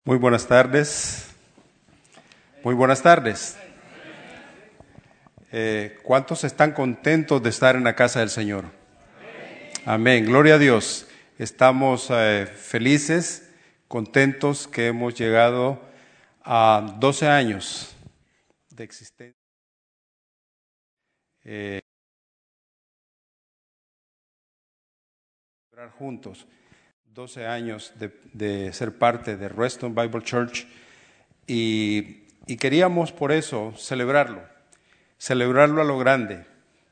Muy buenas tardes. Muy buenas tardes. ¿Cuántos están contentos de estar en la casa del Señor? Amén. Gloria a Dios. Estamos felices, contentos que hemos llegado a 12 años de existencia. Juntos. 12 años de ser parte de Reston Bible Church y queríamos por eso celebrarlo a lo grande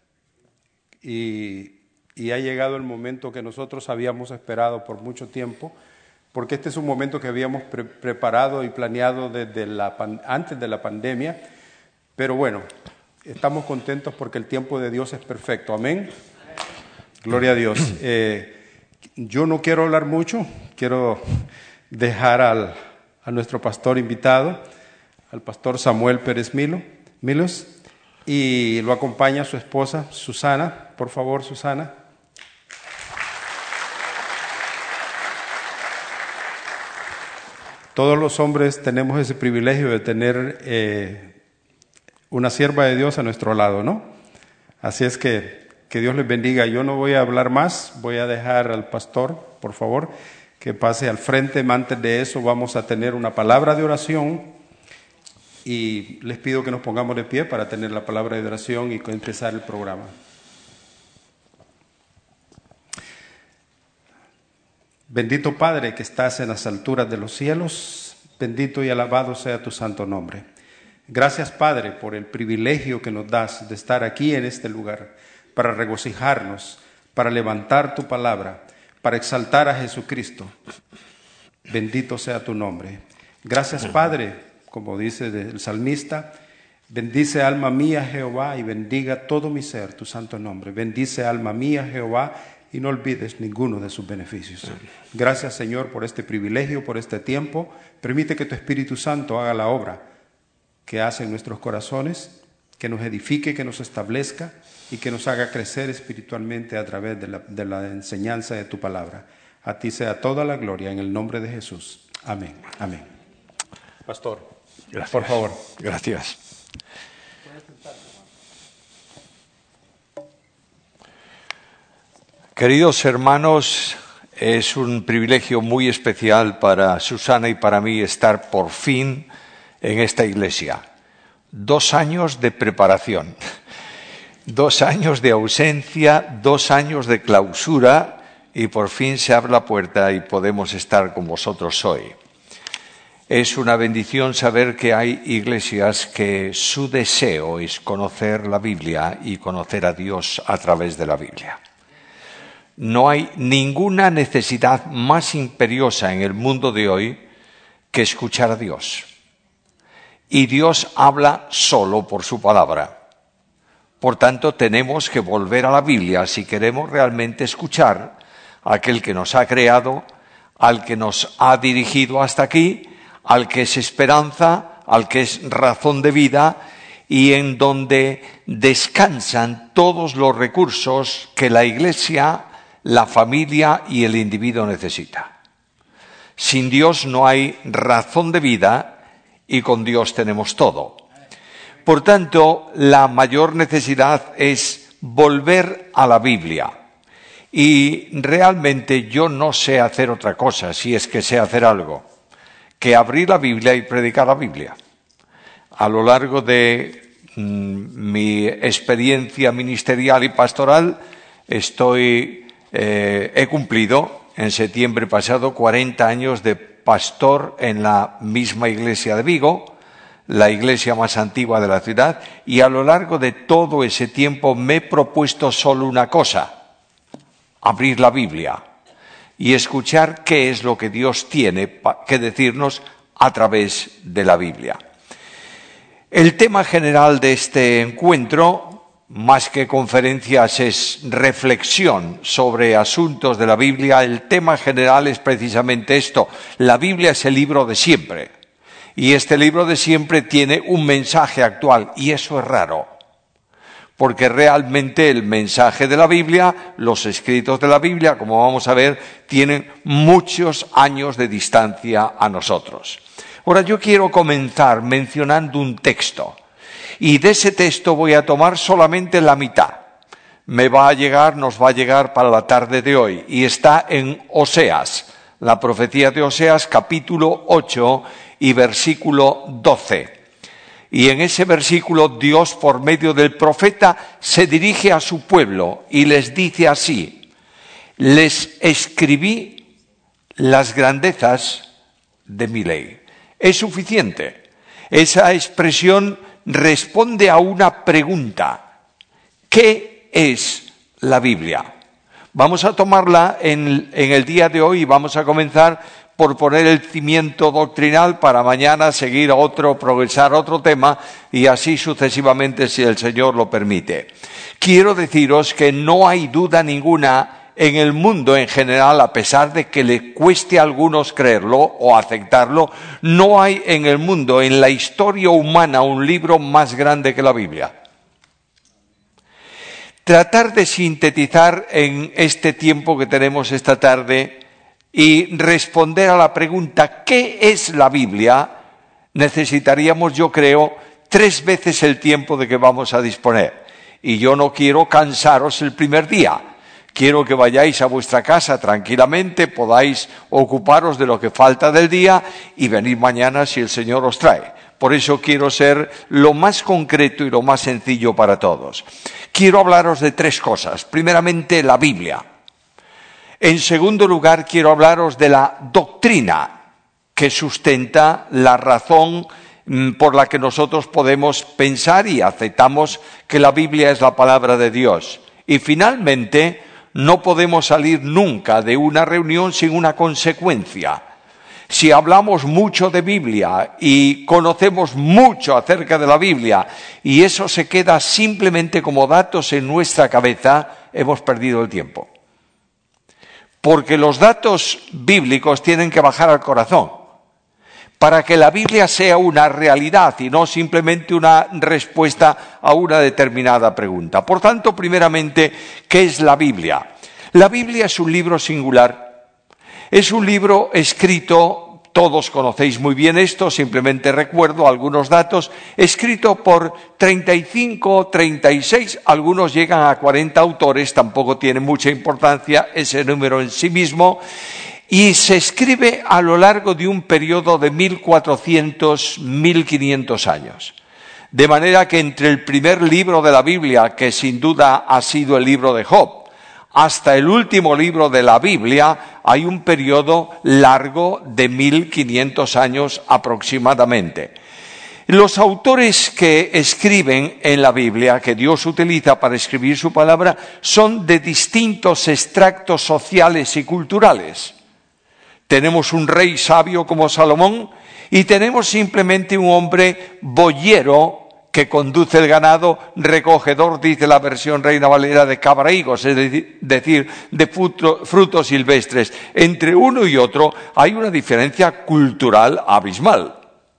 y ha llegado el momento que nosotros habíamos esperado por mucho tiempo, porque este es un momento que habíamos preparado y planeado desde antes de la pandemia, pero bueno, estamos contentos porque el tiempo de Dios es perfecto, amén, gloria a Dios. Yo no quiero hablar mucho, quiero dejar a nuestro pastor invitado, al pastor Samuel Pérez Milos, y lo acompaña su esposa Susana. Por favor, Susana. Todos los hombres tenemos ese privilegio de tener una sierva de Dios a nuestro lado, ¿no? Así es que Dios les bendiga. Yo no voy a hablar más, voy a dejar al pastor, por favor, que pase al frente. Antes de eso vamos a tener una palabra de oración y les pido que nos pongamos de pie para tener la palabra de oración y empezar el programa. Bendito Padre que estás en las alturas de los cielos, bendito y alabado sea tu santo nombre. Gracias, Padre, por el privilegio que nos das de estar aquí en este lugar, para regocijarnos, para levantar tu palabra, para exaltar a Jesucristo. Bendito sea tu nombre. Gracias, Padre, como dice el salmista, bendice alma mía Jehová y bendiga todo mi ser tu santo nombre. Bendice alma mía Jehová y no olvides ninguno de sus beneficios. Gracias, Señor, por este privilegio, por este tiempo. Permite que tu Espíritu Santo haga la obra que hace en nuestros corazones, que nos edifique, que nos establezca y que nos haga crecer espiritualmente a través de la enseñanza de tu palabra. A ti sea toda la gloria en el nombre de Jesús. Amén. Amén. Pastor, gracias. Por favor. Gracias. Queridos hermanos, es un privilegio muy especial para Susana y para mí estar por fin en esta iglesia. 2 años de preparación. 2 años de ausencia, 2 años de clausura y por fin se abre la puerta y podemos estar con vosotros hoy. Es una bendición saber que hay iglesias que su deseo es conocer la Biblia y conocer a Dios a través de la Biblia. No hay ninguna necesidad más imperiosa en el mundo de hoy que escuchar a Dios. Y Dios habla solo por su palabra. Por tanto, tenemos que volver a la Biblia si queremos realmente escuchar a aquel que nos ha creado, al que nos ha dirigido hasta aquí, al que es esperanza, al que es razón de vida y en donde descansan todos los recursos que la Iglesia, la familia y el individuo necesita. Sin Dios no hay razón de vida y con Dios tenemos todo. Por tanto, la mayor necesidad es volver a la Biblia. Y realmente yo no sé hacer otra cosa, si es que sé hacer algo, que abrir la Biblia y predicar la Biblia. A lo largo de mi experiencia ministerial y pastoral, he cumplido en septiembre pasado 40 años de pastor en la misma iglesia de Vigo, la iglesia más antigua de la ciudad, y a lo largo de todo ese tiempo me he propuesto solo una cosa: abrir la Biblia y escuchar qué es lo que Dios tiene que decirnos a través de la Biblia. El tema general de este encuentro, más que conferencias, es reflexión sobre asuntos de la Biblia. El tema general es precisamente esto: la Biblia es el libro de siempre. Y este libro de siempre tiene un mensaje actual, y eso es raro, porque realmente el mensaje de la Biblia, los escritos de la Biblia, como vamos a ver, tienen muchos años de distancia a nosotros. Ahora yo quiero comenzar mencionando un texto, y de ese texto voy a tomar solamente la mitad. Nos va a llegar para la tarde de hoy, y está en Oseas, la profecía de Oseas, capítulo 8 y versículo 12. Y en ese versículo Dios, por medio del profeta, se dirige a su pueblo y les dice así: les escribí las grandezas de mi ley. Es suficiente. Esa expresión responde a una pregunta: ¿qué es la Biblia? Vamos a tomarla en el día de hoy y vamos a comenzar por poner el cimiento doctrinal para mañana seguir progresar otro tema y así sucesivamente si el Señor lo permite. Quiero deciros que no hay duda ninguna en el mundo en general, a pesar de que le cueste a algunos creerlo o aceptarlo, no hay en el mundo, en la historia humana, un libro más grande que la Biblia. Tratar de sintetizar en este tiempo que tenemos esta tarde y responder a la pregunta ¿qué es la Biblia? Necesitaríamos, yo creo, 3 veces el tiempo de que vamos a disponer. Y yo no quiero cansaros el primer día. Quiero que vayáis a vuestra casa tranquilamente, podáis ocuparos de lo que falta del día y venir mañana si el Señor os trae. Por eso quiero ser lo más concreto y lo más sencillo para todos. Quiero hablaros de 3 cosas. Primeramente, la Biblia. En segundo lugar, quiero hablaros de la doctrina que sustenta la razón por la que nosotros podemos pensar y aceptamos que la Biblia es la palabra de Dios. Y finalmente, no podemos salir nunca de una reunión sin una consecuencia. Si hablamos mucho de Biblia y conocemos mucho acerca de la Biblia y eso se queda simplemente como datos en nuestra cabeza, hemos perdido el tiempo. Porque los datos bíblicos tienen que bajar al corazón para que la Biblia sea una realidad y no simplemente una respuesta a una determinada pregunta. Por tanto, primeramente, ¿qué es la Biblia? La Biblia es un libro singular. Es un libro escrito, todos conocéis muy bien esto, simplemente recuerdo algunos datos, escrito por 35, 36, algunos llegan a 40 autores, tampoco tiene mucha importancia ese número en sí mismo, y se escribe a lo largo de un periodo de 1400-1500 años. De manera que entre el primer libro de la Biblia, que sin duda ha sido el libro de Job, hasta el último libro de la Biblia, hay un periodo largo de 1500 años aproximadamente. Los autores que escriben en la Biblia, que Dios utiliza para escribir su palabra, son de distintos extractos sociales y culturales. Tenemos un rey sabio como Salomón y tenemos simplemente un hombre boyero que conduce el ganado, recogedor, dice la versión Reina Valera, de cabraigos, es decir, de frutos silvestres. Entre uno y otro hay una diferencia cultural abismal.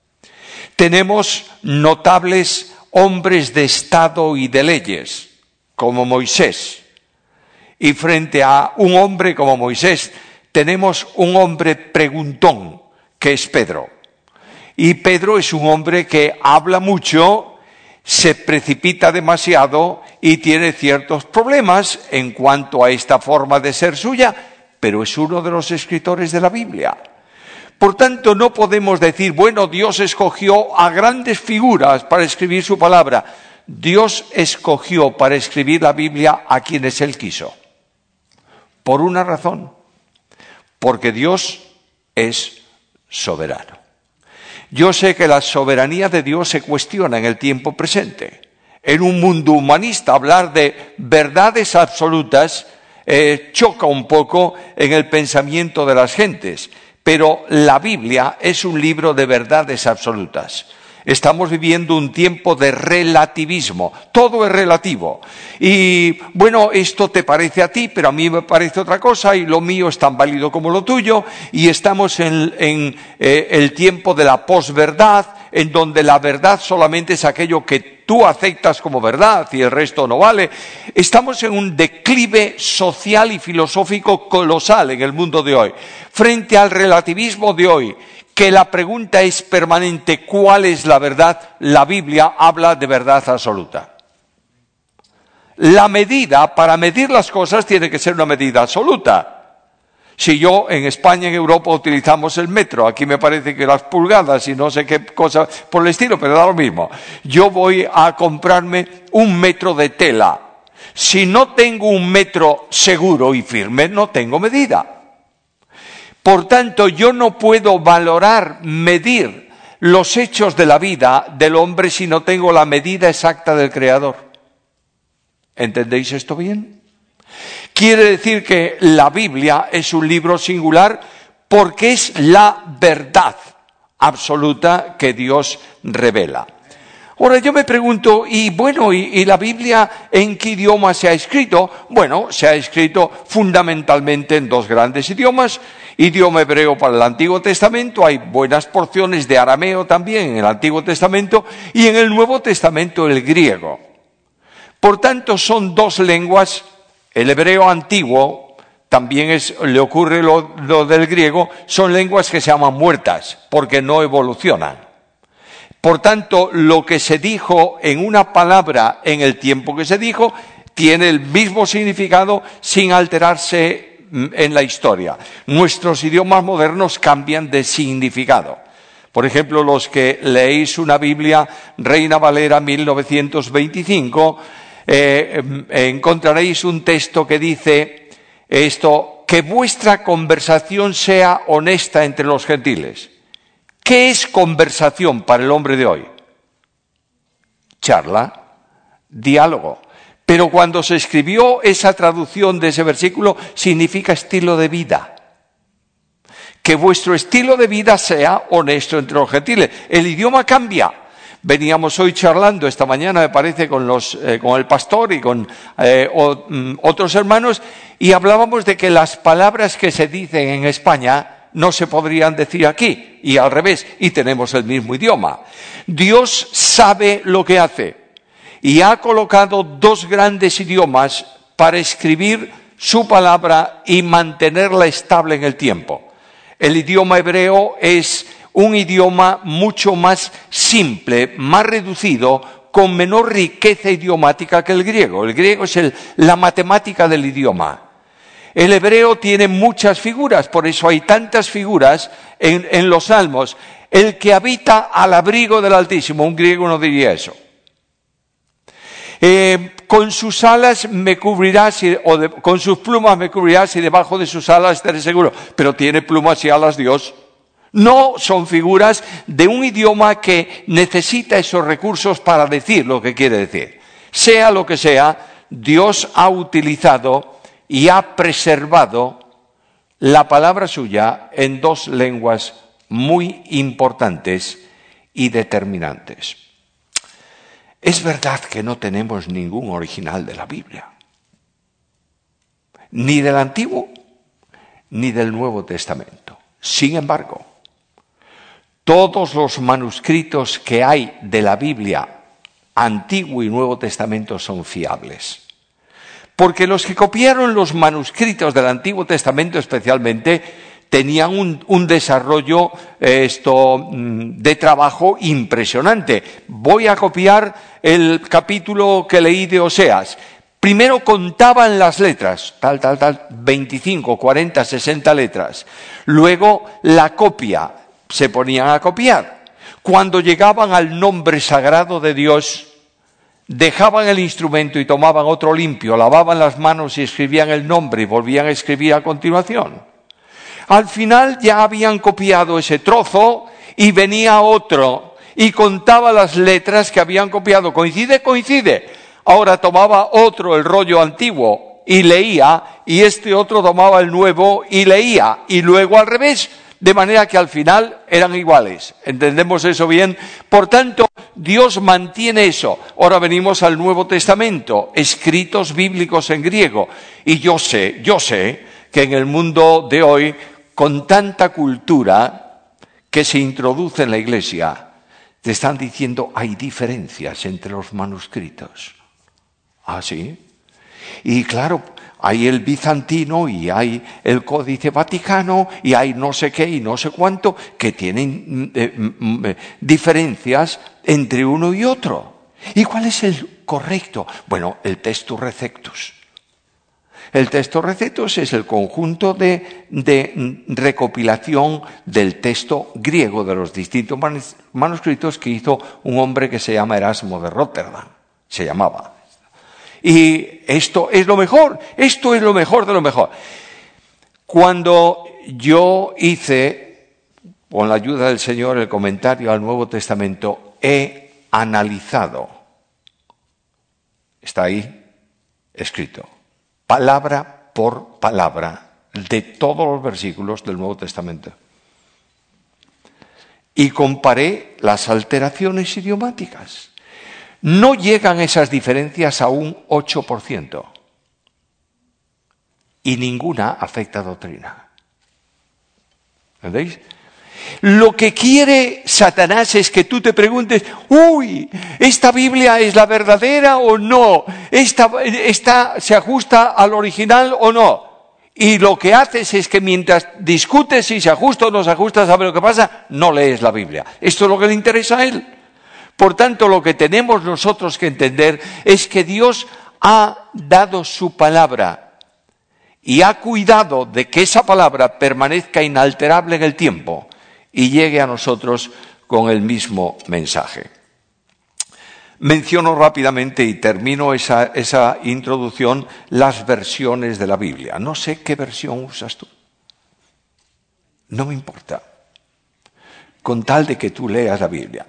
Tenemos notables hombres de Estado y de leyes, como Moisés. Y frente a un hombre como Moisés, tenemos un hombre preguntón, que es Pedro. Y Pedro es un hombre que habla mucho, se precipita demasiado y tiene ciertos problemas en cuanto a esta forma de ser suya, pero es uno de los escritores de la Biblia. Por tanto, no podemos decir, bueno, Dios escogió a grandes figuras para escribir su palabra. Dios escogió para escribir la Biblia a quienes Él quiso. Por una razón, porque Dios es soberano. Yo sé que la soberanía de Dios se cuestiona en el tiempo presente. En un mundo humanista, hablar de verdades absolutas choca un poco en el pensamiento de las gentes. Pero la Biblia es un libro de verdades absolutas. Estamos viviendo un tiempo de relativismo. Todo es relativo. Y bueno, esto te parece a ti, pero a mí me parece otra cosa y lo mío es tan válido como lo tuyo. Y estamos en el tiempo de la posverdad, en donde la verdad solamente es aquello que tú aceptas como verdad y el resto no vale. Estamos en un declive social y filosófico colosal en el mundo de hoy. Frente al relativismo de hoy, que la pregunta es permanente, ¿cuál es la verdad? La Biblia habla de verdad absoluta. La medida para medir las cosas tiene que ser una medida absoluta. Si yo en España, en Europa, utilizamos el metro, aquí me parece que las pulgadas y no sé qué cosa por el estilo, pero da lo mismo. Yo voy a comprarme un metro de tela. Si no tengo un metro seguro y firme, no tengo medida. Por tanto, yo no puedo valorar, medir los hechos de la vida del hombre si no tengo la medida exacta del Creador. ¿Entendéis esto bien? Quiere decir que la Biblia es un libro singular porque es la verdad absoluta que Dios revela. Ahora yo me pregunto, ¿y la Biblia en qué idioma se ha escrito? Bueno, se ha escrito fundamentalmente en dos grandes idiomas. Idioma hebreo para el Antiguo Testamento, hay buenas porciones de arameo también en el Antiguo Testamento, y en el Nuevo Testamento el griego. Por tanto, son dos lenguas. El hebreo antiguo, también le ocurre lo del griego, son lenguas que se llaman muertas, porque no evolucionan. Por tanto, lo que se dijo en una palabra en el tiempo que se dijo, tiene el mismo significado sin alterarse en la historia. Nuestros idiomas modernos cambian de significado. Por ejemplo, los que leéis una Biblia Reina Valera 1925, encontraréis un texto que dice esto: que vuestra conversación sea honesta entre los gentiles. ¿Qué es conversación para el hombre de hoy? Charla, diálogo. Pero cuando se escribió esa traducción de ese versículo, significa estilo de vida. Que vuestro estilo de vida sea honesto entre los gentiles. El idioma cambia. Veníamos hoy charlando esta mañana, me parece, con el pastor y con otros hermanos, y hablábamos de que las palabras que se dicen en España no se podrían decir aquí, y al revés, y tenemos el mismo idioma. Dios sabe lo que hace, y ha colocado dos grandes idiomas para escribir su palabra y mantenerla estable en el tiempo. El idioma hebreo es un idioma mucho más simple, más reducido, con menor riqueza idiomática que el griego. El griego es la matemática del idioma. El hebreo tiene muchas figuras, por eso hay tantas figuras en los salmos. El que habita al abrigo del Altísimo, un griego no diría eso. Con sus alas me cubrirás, con sus plumas me cubrirás y debajo de sus alas estaré seguro. Pero tiene plumas y alas Dios. No son figuras de un idioma que necesita esos recursos para decir lo que quiere decir. Sea lo que sea, Dios ha utilizado y ha preservado la palabra suya en dos lenguas muy importantes y determinantes. Es verdad que no tenemos ningún original de la Biblia, ni del Antiguo ni del Nuevo Testamento. Sin embargo, todos los manuscritos que hay de la Biblia, Antiguo y Nuevo Testamento, son fiables. Porque los que copiaron los manuscritos del Antiguo Testamento especialmente tenían un desarrollo de trabajo impresionante. Voy a copiar el capítulo que leí de Oseas. Primero contaban las letras, tal, 25, 40, 60 letras. Luego la copia. Se ponían a copiar. Cuando llegaban al nombre sagrado de Dios, dejaban el instrumento y tomaban otro limpio, lavaban las manos y escribían el nombre y volvían a escribir a continuación. Al final ya habían copiado ese trozo y venía otro y contaba las letras que habían copiado. Coincide. Ahora tomaba otro el rollo antiguo y leía, y este otro tomaba el nuevo y leía, y luego al revés. De manera que al final eran iguales. ¿Entendemos eso bien? Por tanto, Dios mantiene eso. Ahora venimos al Nuevo Testamento, escritos bíblicos en griego. Y yo sé que en el mundo de hoy, con tanta cultura que se introduce en la Iglesia, Te están diciendo hay diferencias entre los manuscritos. ¿Ah, sí? Y claro, hay el bizantino y hay el Códice Vaticano y hay no sé qué y no sé cuánto que tienen diferencias entre uno y otro. ¿Y cuál es el correcto? Bueno, el Textus Receptus. El Textus Receptus es el conjunto de recopilación del texto griego de los distintos manuscritos que hizo un hombre que se llama Erasmo de Rotterdam. Se llamaba. Y esto es lo mejor. Esto es lo mejor de lo mejor. Cuando yo hice, con la ayuda del Señor, el comentario al Nuevo Testamento, he analizado. Está ahí escrito. Palabra por palabra de todos los versículos del Nuevo Testamento. Y comparé las alteraciones idiomáticas. No llegan esas diferencias a un 8%. Y ninguna afecta a doctrina. ¿Entendéis? Lo que quiere Satanás es que tú te preguntes, ¿esta Biblia es la verdadera o no? ¿Esta se ajusta al original o no? Y lo que haces es que mientras discutes si se ajusta o no se ajusta, ¿sabes lo que pasa? No lees la Biblia. Esto es lo que le interesa a él. Por tanto, lo que tenemos nosotros que entender es que Dios ha dado su palabra y ha cuidado de que esa palabra permanezca inalterable en el tiempo y llegue a nosotros con el mismo mensaje. Menciono rápidamente y termino esa introducción, las versiones de la Biblia. No sé qué versión usas tú. No me importa. Con tal de que tú leas la Biblia.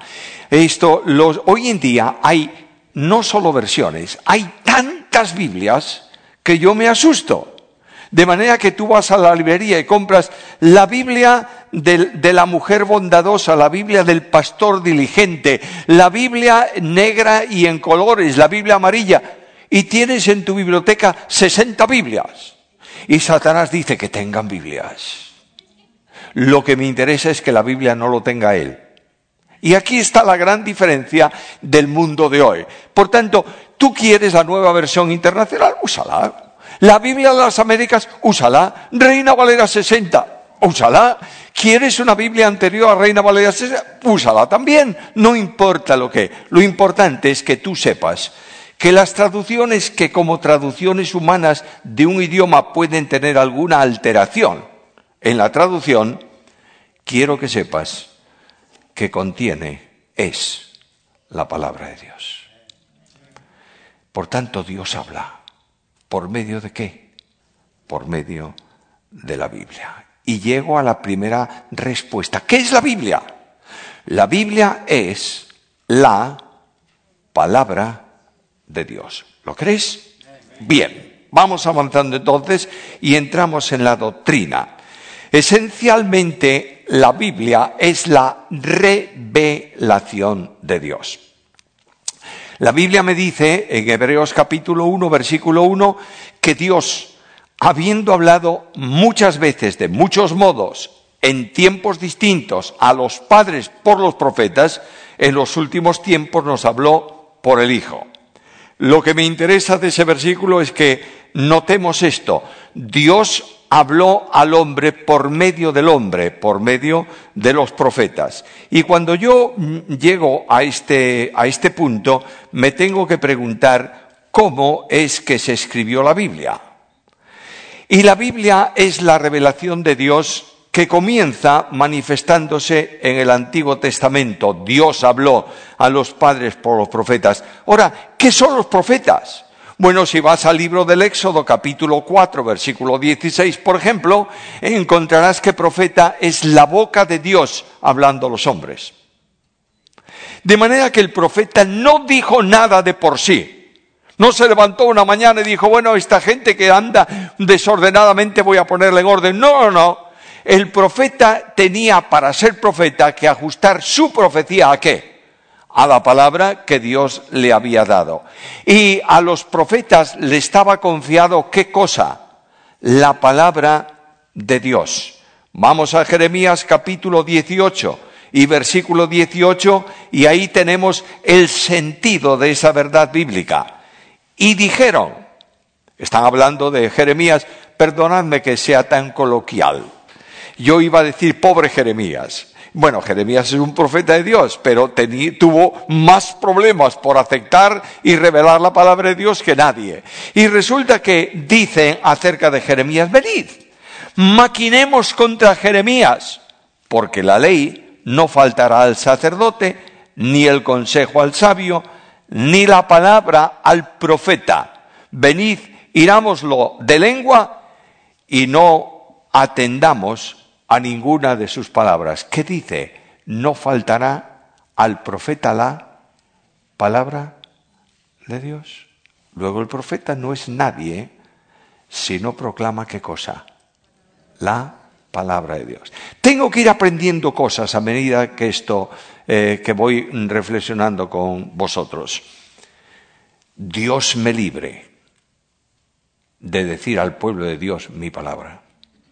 Hoy en día hay no solo versiones, hay tantas Biblias que yo me asusto. De manera que tú vas a la librería y compras la Biblia de la mujer bondadosa, la Biblia del pastor diligente, la Biblia negra y en colores, la Biblia amarilla, y tienes en tu biblioteca 60 Biblias. Y Satanás dice que tengan Biblias. Lo que me interesa es que la Biblia no lo tenga él. Y aquí está la gran diferencia del mundo de hoy. Por tanto, tú quieres la nueva versión internacional, úsala. La Biblia de las Américas, úsala. Reina Valera 60, úsala. ¿Quieres una Biblia anterior a Reina Valera 60? Úsala también. No importa lo que. Lo importante es que tú sepas que las traducciones que como traducciones humanas de un idioma pueden tener alguna alteración en la traducción, quiero que sepas que es la palabra de Dios. Por tanto, Dios habla. ¿Por medio de qué? Por medio de la Biblia. Y llego a la primera respuesta. ¿Qué es la Biblia? La Biblia es la palabra de Dios. ¿Lo crees? Bien, vamos avanzando entonces y entramos en la doctrina. Esencialmente, la Biblia es la revelación de Dios. La Biblia me dice, en Hebreos capítulo 1, versículo 1, que Dios, habiendo hablado muchas veces, de muchos modos, en tiempos distintos, a los padres por los profetas, en los últimos tiempos nos habló por el Hijo. Lo que me interesa de ese versículo es que notemos esto. Dios habló al hombre por medio del hombre, por medio de los profetas. Y cuando yo llego a este punto, me tengo que preguntar cómo es que se escribió la Biblia. Y la Biblia es la revelación de Dios que comienza manifestándose en el Antiguo Testamento. Dios habló a los padres por los profetas. Ahora, ¿qué son los profetas? Bueno, si vas al libro del Éxodo, capítulo 4, versículo 16, por ejemplo, encontrarás que profeta es la boca de Dios hablando a los hombres. De manera que el profeta no dijo nada de por sí. No se levantó una mañana y dijo, bueno, esta gente que anda desordenadamente voy a ponerle en orden. No. El profeta tenía, para ser profeta, que ajustar su profecía ¿a qué? A la palabra que Dios le había dado. Y a los profetas le estaba confiado ¿qué cosa? La palabra de Dios. Vamos a Jeremías capítulo 18 y versículo 18, y ahí tenemos el sentido de esa verdad bíblica. Y dijeron, están hablando de Jeremías, perdonadme que sea tan coloquial. Yo iba a decir, pobre Jeremías. Bueno, Jeremías es un profeta de Dios, pero tuvo más problemas por aceptar y revelar la palabra de Dios que nadie. Y resulta que dicen acerca de Jeremías, venid, maquinemos contra Jeremías, porque la ley no faltará al sacerdote, ni el consejo al sabio, ni la palabra al profeta. Venid, irámoslo de lengua y no atendamos a ninguna de sus palabras. ¿Qué dice? No faltará al profeta la palabra de Dios. Luego el profeta no es nadie si no proclama ¿qué cosa? La palabra de Dios. Tengo que ir aprendiendo cosas a medida que que voy reflexionando con vosotros. Dios me libre de decir al pueblo de Dios mi palabra.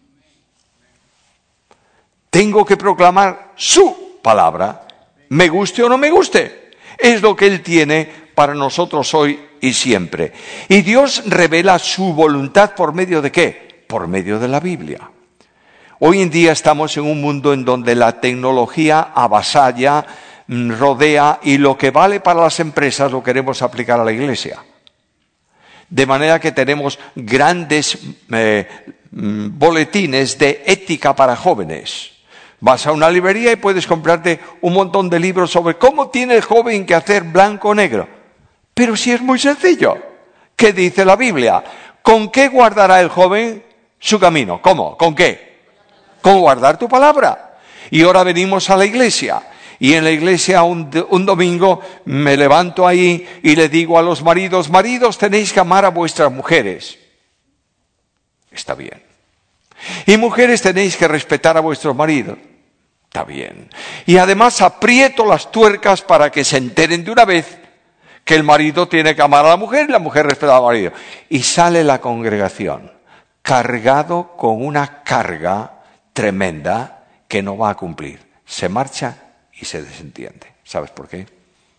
Tengo que proclamar su palabra, me guste o no me guste. Es lo que Él tiene para nosotros hoy y siempre. Y Dios revela su voluntad ¿por medio de qué? Por medio de la Biblia. Hoy en día estamos en un mundo en donde la tecnología avasalla, rodea, y lo que vale para las empresas lo queremos aplicar a la Iglesia. De manera que tenemos grandes boletines de ética para jóvenes. Vas a una librería y puedes comprarte un montón de libros sobre cómo tiene el joven que hacer blanco o negro. Pero si es muy sencillo. ¿Qué dice la Biblia? ¿Con qué guardará el joven su camino? ¿Cómo? ¿Con qué? Con guardar tu palabra. Y ahora venimos a la iglesia. Y en la iglesia un domingo me levanto ahí y le digo a los maridos, maridos, tenéis que amar a vuestras mujeres. Está bien. Y mujeres, tenéis que respetar a vuestros maridos. Está bien. Y además aprieto las tuercas para que se enteren de una vez que el marido tiene que amar a la mujer y la mujer respetar al marido. Y sale la congregación cargado con una carga tremenda que no va a cumplir. Se marcha y se desentiende. ¿Sabes por qué?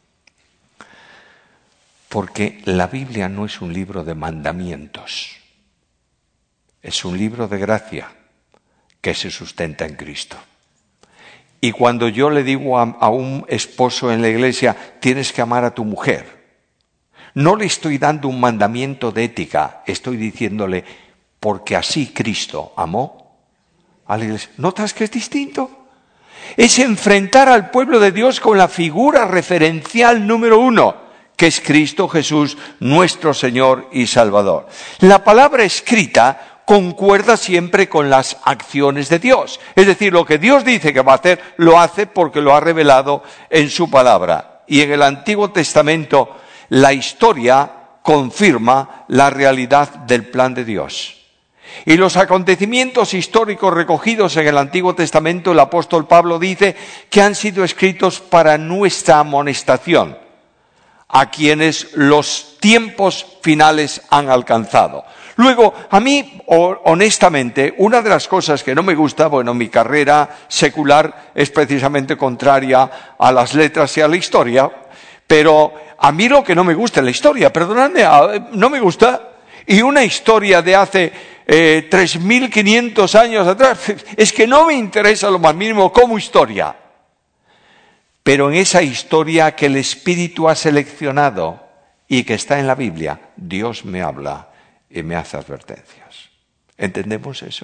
Porque la Biblia no es un libro de mandamientos. Es un libro de gracia que se sustenta en Cristo. Y cuando yo le digo a un esposo en la iglesia, tienes que amar a tu mujer, no le estoy dando un mandamiento de ética, estoy diciéndole, porque así Cristo amó a la iglesia. ¿Notas que es distinto? Es enfrentar al pueblo de Dios con la figura referencial número 1, que es Cristo Jesús, nuestro Señor y Salvador. La palabra escrita concuerda siempre con las acciones de Dios. Es decir, lo que Dios dice que va a hacer, lo hace porque lo ha revelado en su palabra. Y en el Antiguo Testamento, la historia confirma la realidad del plan de Dios. Y los acontecimientos históricos recogidos en el Antiguo Testamento, el apóstol Pablo dice que han sido escritos para nuestra amonestación, a quienes los tiempos finales han alcanzado. Luego, a mí, honestamente, una de las cosas que no me gusta, bueno, mi carrera secular es precisamente contraria a las letras y a la historia, pero a mí lo que no me gusta es la historia, perdonadme, no me gusta. Y una historia de hace 3.500 años atrás, es que no me interesa lo más mínimo como historia. Pero en esa historia que el Espíritu ha seleccionado y que está en la Biblia, Dios me habla y me hace advertencias. ¿Entendemos eso?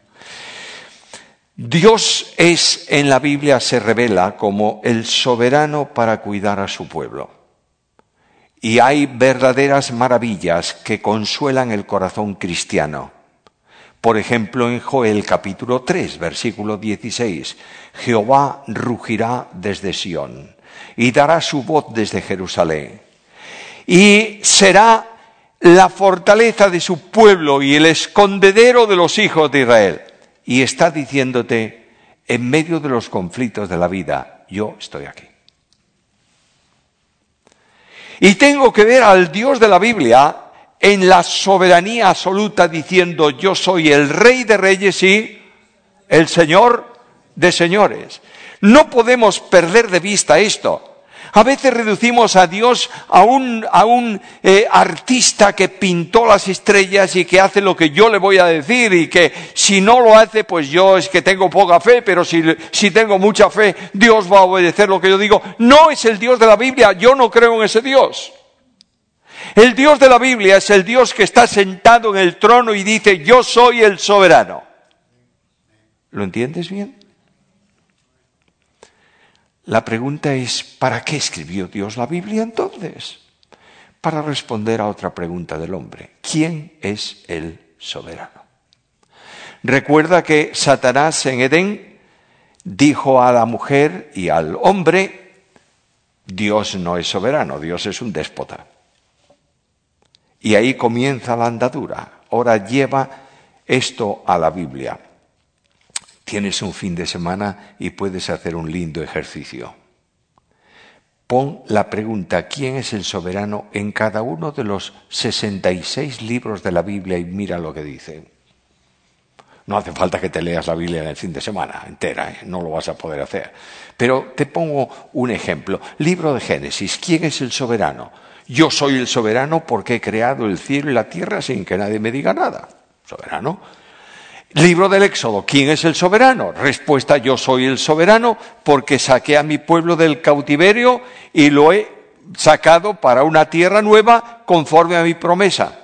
Dios en la Biblia se revela como el soberano para cuidar a su pueblo. Y hay verdaderas maravillas que consuelan el corazón cristiano. Por ejemplo, en Joel capítulo 3, versículo 16, Jehová rugirá desde Sión y dará su voz desde Jerusalén. Y será la fortaleza de su pueblo y el escondedero de los hijos de Israel. Y está diciéndote, en medio de los conflictos de la vida, yo estoy aquí. Y tengo que ver al Dios de la Biblia en la soberanía absoluta diciendo, yo soy el Rey de Reyes y el Señor de Señores. No podemos perder de vista esto. A veces reducimos a Dios a un artista que pintó las estrellas y que hace lo que yo le voy a decir, y que si no lo hace, pues yo es que tengo poca fe, pero si tengo mucha fe, Dios va a obedecer lo que yo digo. No es el Dios de la Biblia, yo no creo en ese Dios. El Dios de la Biblia es el Dios que está sentado en el trono y dice, yo soy el soberano. ¿Lo entiendes bien? La pregunta es, ¿para qué escribió Dios la Biblia entonces? Para responder a otra pregunta del hombre. ¿Quién es el soberano? Recuerda que Satanás en Edén dijo a la mujer y al hombre, Dios no es soberano, Dios es un déspota. Y ahí comienza la andadura. Ahora lleva esto a la Biblia. Tienes un fin de semana y puedes hacer un lindo ejercicio. Pon la pregunta, ¿quién es el soberano?, en cada uno de los 66 libros de la Biblia y mira lo que dice. No hace falta que te leas la Biblia en el fin de semana entera, no lo vas a poder hacer. Pero te pongo un ejemplo. Libro de Génesis, ¿quién es el soberano? Yo soy el soberano porque he creado el cielo y la tierra sin que nadie me diga nada. Soberano. Libro del Éxodo, ¿quién es el soberano? Respuesta, yo soy el soberano porque saqué a mi pueblo del cautiverio y lo he sacado para una tierra nueva conforme a mi promesa.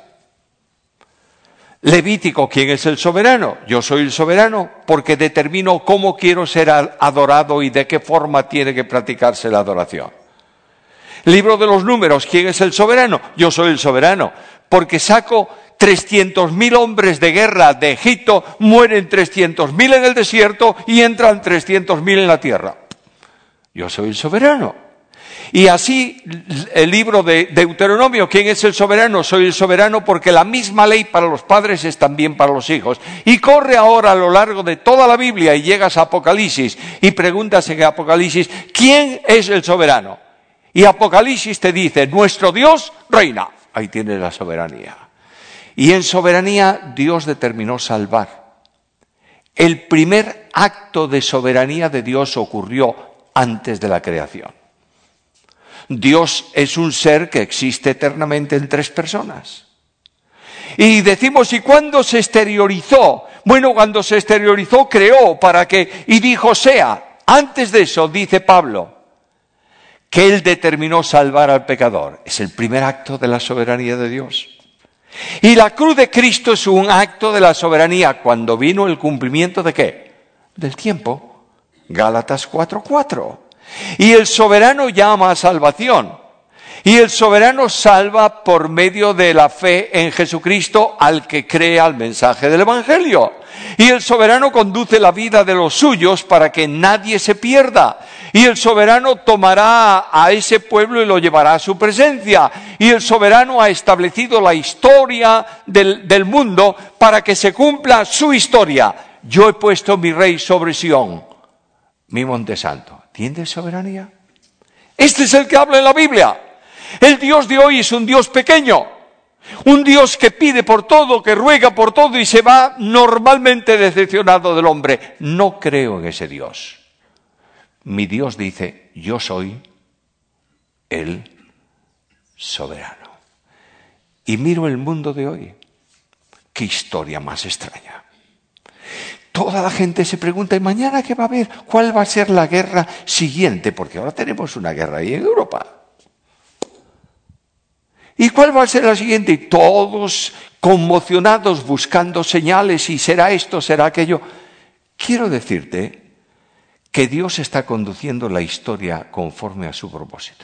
Levítico, ¿quién es el soberano? Yo soy el soberano porque determino cómo quiero ser adorado y de qué forma tiene que practicarse la adoración. Libro de los Números, ¿quién es el soberano? Yo soy el soberano porque saco 300.000 hombres de guerra de Egipto, mueren 300.000 en el desierto y entran 300.000 en la tierra. Yo soy el soberano. Y así el libro de Deuteronomio, ¿quién es el soberano? Soy el soberano porque la misma ley para los padres es también para los hijos. Y corre ahora a lo largo de toda la Biblia y llegas a Apocalipsis y preguntas en Apocalipsis, ¿quién es el soberano? Y Apocalipsis te dice, nuestro Dios reina. Ahí tienes la soberanía. Y en soberanía Dios determinó salvar. El primer acto de soberanía de Dios ocurrió antes de la creación. Dios es un ser que existe eternamente en tres personas. Y decimos, ¿y cuándo se exteriorizó? Bueno, cuando se exteriorizó creó y dijo sea. Antes de eso, dice Pablo, que Él determinó salvar al pecador. Es el primer acto de la soberanía de Dios. Y la cruz de Cristo es un acto de la soberanía. Cuando vino el cumplimiento ¿de qué? Del tiempo. Gálatas 4:4. Y el soberano llama a salvación. Y el soberano salva por medio de la fe en Jesucristo al que cree al mensaje del Evangelio. Y el soberano conduce la vida de los suyos para que nadie se pierda. Y el soberano tomará a ese pueblo y lo llevará a su presencia. Y el soberano ha establecido la historia del mundo para que se cumpla su historia. Yo he puesto mi rey sobre Sión, mi monte santo. ¿Entiendes soberanía? Este es el que habla en la Biblia. El Dios de hoy es un Dios pequeño. Un Dios que pide por todo, que ruega por todo y se va normalmente decepcionado del hombre. No creo en ese Dios. Mi Dios dice, yo soy el soberano. Y miro el mundo de hoy. Qué historia más extraña. Toda la gente se pregunta, ¿y mañana qué va a haber? ¿Cuál va a ser la guerra siguiente? Porque ahora tenemos una guerra ahí en Europa. ¿Y cuál va a ser la siguiente? Y todos conmocionados buscando señales, y será esto, será aquello. Quiero decirte que Dios está conduciendo la historia conforme a su propósito.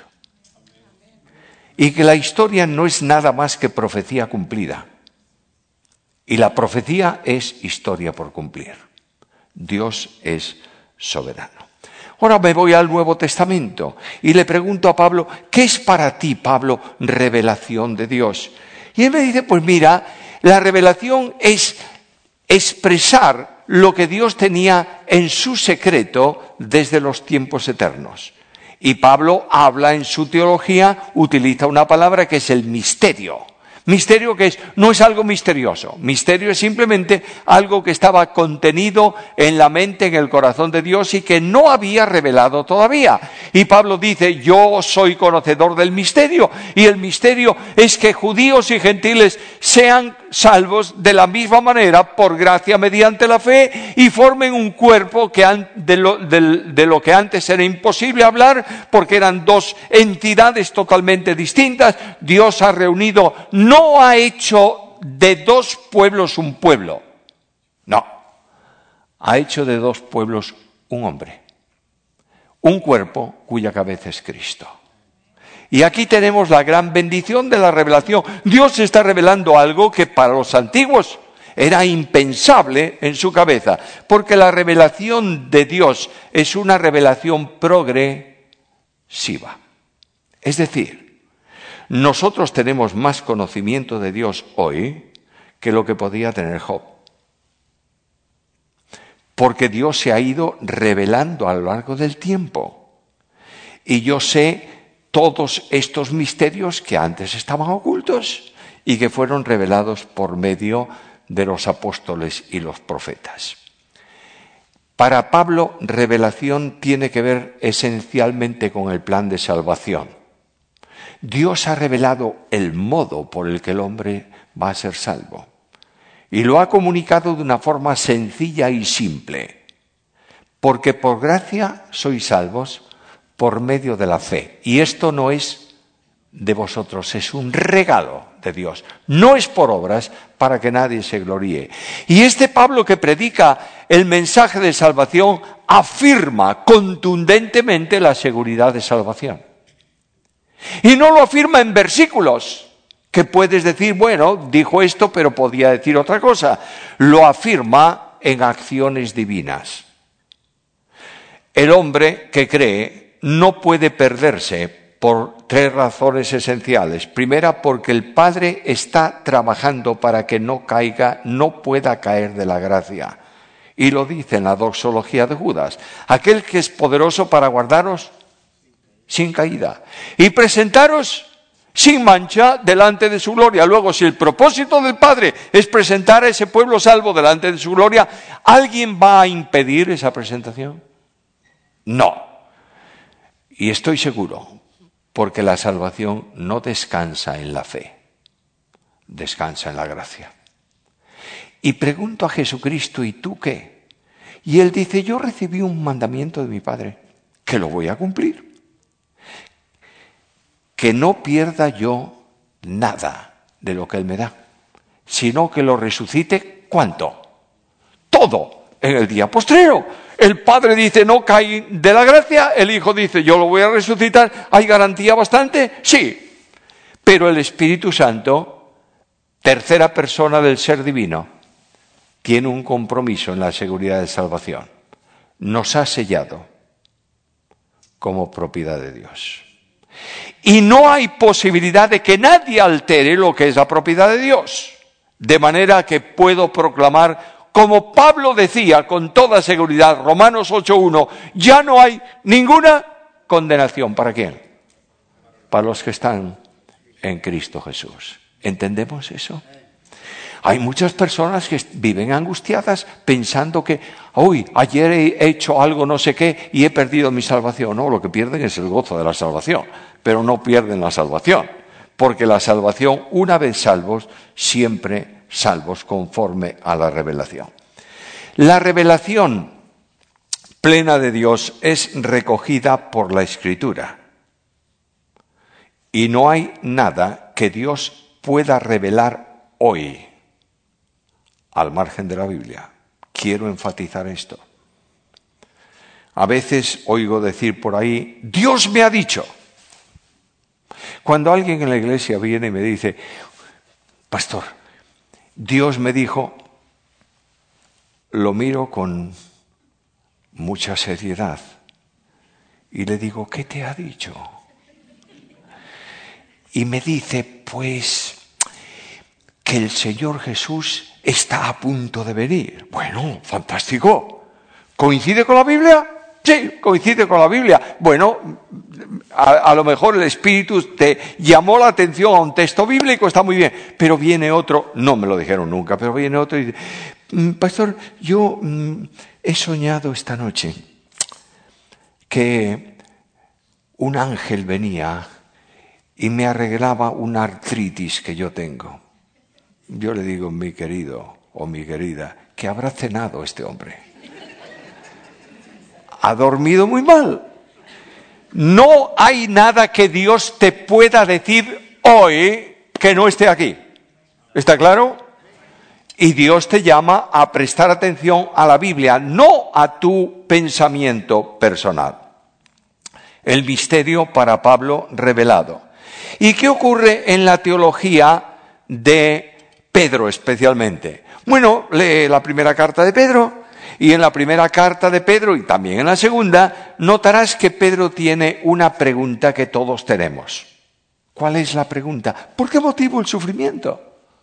Y que la historia no es nada más que profecía cumplida. Y la profecía es historia por cumplir. Dios es soberano. Ahora me voy al Nuevo Testamento y le pregunto a Pablo, ¿qué es para ti, Pablo, revelación de Dios? Y él me dice, pues mira, la revelación es expresar lo que Dios tenía en su secreto desde los tiempos eternos. Y Pablo habla en su teología, utiliza una palabra que es el misterio. ¿Misterio qué es? No es algo misterioso. Misterio es simplemente algo que estaba contenido en la mente, en el corazón de Dios y que no había revelado todavía. Y Pablo dice, yo soy conocedor del misterio. Y el misterio es que judíos y gentiles sean salvos de la misma manera, por gracia mediante la fe, y formen un cuerpo que de lo que antes era imposible hablar, porque eran dos entidades totalmente distintas. Dios ha reunido, no ha hecho de dos pueblos un pueblo, no, ha hecho de dos pueblos un hombre, un cuerpo cuya cabeza es Cristo. Y aquí tenemos la gran bendición de la revelación. Dios está revelando algo que para los antiguos era impensable en su cabeza, porque la revelación de Dios es una revelación progresiva. Es decir, nosotros tenemos más conocimiento de Dios hoy que lo que podía tener Job. Porque Dios se ha ido revelando a lo largo del tiempo. Y yo sé todos estos misterios que antes estaban ocultos y que fueron revelados por medio de los apóstoles y los profetas. Para Pablo, revelación tiene que ver esencialmente con el plan de salvación. Dios ha revelado el modo por el que el hombre va a ser salvo. Y lo ha comunicado de una forma sencilla y simple. Porque por gracia sois salvos por medio de la fe. Y esto no es de vosotros, es un regalo de Dios. No es por obras para que nadie se gloríe. Y este Pablo que predica el mensaje de salvación afirma contundentemente la seguridad de salvación. Y no lo afirma en versículos, que puedes decir, bueno, dijo esto, pero podía decir otra cosa. Lo afirma en acciones divinas. El hombre que cree no puede perderse por tres razones esenciales. Primera, porque el Padre está trabajando para que no pueda caer de la gracia. Y lo dice en la doxología de Judas. Aquel que es poderoso para guardaros sin caída y presentaros sin mancha delante de su gloria. Luego, si el propósito del Padre es presentar a ese pueblo salvo delante de su gloria, ¿alguien va a impedir esa presentación? No. Y estoy seguro, porque la salvación no descansa en la fe, descansa en la gracia. Y pregunto a Jesucristo, ¿y tú qué? Y él dice, yo recibí un mandamiento de mi Padre, que lo voy a cumplir. Que no pierda yo nada de lo que él me da, sino que lo resucite, ¿cuánto? Todo en el día postrero. El Padre dice, no cae de la gracia. El Hijo dice, yo lo voy a resucitar. ¿Hay garantía bastante? Sí. Pero el Espíritu Santo, tercera persona del ser divino, tiene un compromiso en la seguridad de salvación. Nos ha sellado como propiedad de Dios. Y no hay posibilidad de que nadie altere lo que es la propiedad de Dios. De manera que puedo proclamar, como Pablo decía con toda seguridad, Romanos 8:1, ya no hay ninguna condenación. ¿Para quién? Para los que están en Cristo Jesús. ¿Entendemos eso? Hay muchas personas que viven angustiadas pensando que, ayer he hecho algo no sé qué y he perdido mi salvación. No, lo que pierden es el gozo de la salvación, pero no pierden la salvación. Porque la salvación, una vez salvos, siempre salvos conforme a la revelación. La revelación plena de Dios es recogida por la Escritura. Y no hay nada que Dios pueda revelar hoy al margen de la Biblia. Quiero enfatizar esto. A veces oigo decir por ahí, Dios me ha dicho. Cuando alguien en la iglesia viene y me dice, pastor, Dios me dijo, lo miro con mucha seriedad y le digo, ¿qué te ha dicho? Y me dice, pues, que el Señor Jesús está a punto de venir. Bueno, fantástico. ¿Coincide con la Biblia? Sí, coincide con la Biblia. Bueno, A lo mejor el Espíritu te llamó la atención a un texto bíblico, está muy bien, pero viene otro, no me lo dijeron nunca, pero viene otro y dice, pastor, yo he soñado esta noche que un ángel venía y me arreglaba una artritis que yo tengo. Yo le digo, mi querido o mi querida, que habrá cenado este hombre. Ha dormido muy mal. No hay nada que Dios te pueda decir hoy que no esté aquí. ¿Está claro? Y Dios te llama a prestar atención a la Biblia, no a tu pensamiento personal. El misterio para Pablo revelado. ¿Y qué ocurre en la teología de Pedro especialmente? Bueno, lee la primera carta de Pedro, y en la primera carta de Pedro, y también en la segunda, notarás que Pedro tiene una pregunta que todos tenemos. ¿Cuál es la pregunta? ¿Por qué motivo el sufrimiento?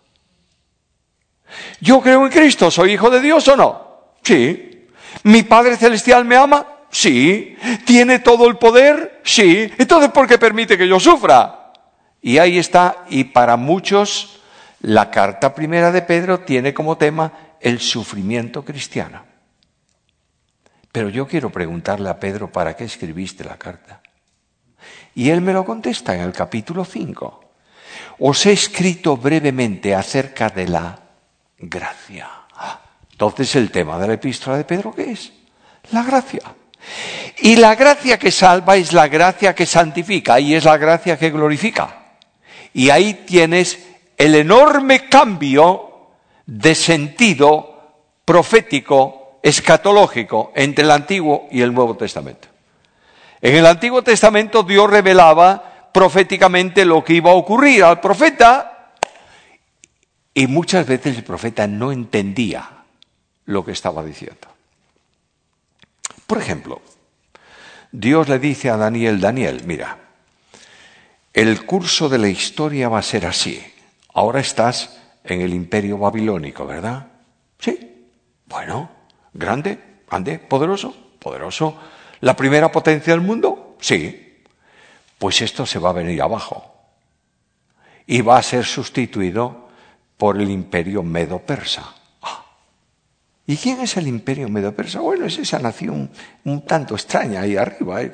¿Yo creo en Cristo? ¿Soy hijo de Dios o no? Sí. ¿Mi Padre Celestial me ama? Sí. ¿Tiene todo el poder? Sí. Entonces, ¿por qué permite que yo sufra? Y ahí está, y para muchos, la carta primera de Pedro tiene como tema el sufrimiento cristiano. Pero yo quiero preguntarle a Pedro, ¿para qué escribiste la carta? Y él me lo contesta en el capítulo 5. Os he escrito brevemente acerca de la gracia. Entonces, el tema de la epístola de Pedro, ¿qué es? La gracia. Y la gracia que salva es la gracia que santifica y es la gracia que glorifica. Y ahí tienes el enorme cambio de sentido profético, escatológico, entre el Antiguo y el Nuevo Testamento. En el Antiguo Testamento Dios revelaba proféticamente lo que iba a ocurrir al profeta, y muchas veces el profeta no entendía lo que estaba diciendo. Por ejemplo, Dios le dice a Daniel, Daniel, mira, el curso de la historia va a ser así. Ahora estás en el imperio babilónico, ¿verdad? Sí. Bueno, grande, poderoso. ¿La primera potencia del mundo? Sí. Pues esto se va a venir abajo. Y va a ser sustituido por el imperio medo-persa. ¿Y quién es el imperio medo-persa? Bueno, es esa nación un tanto extraña ahí arriba,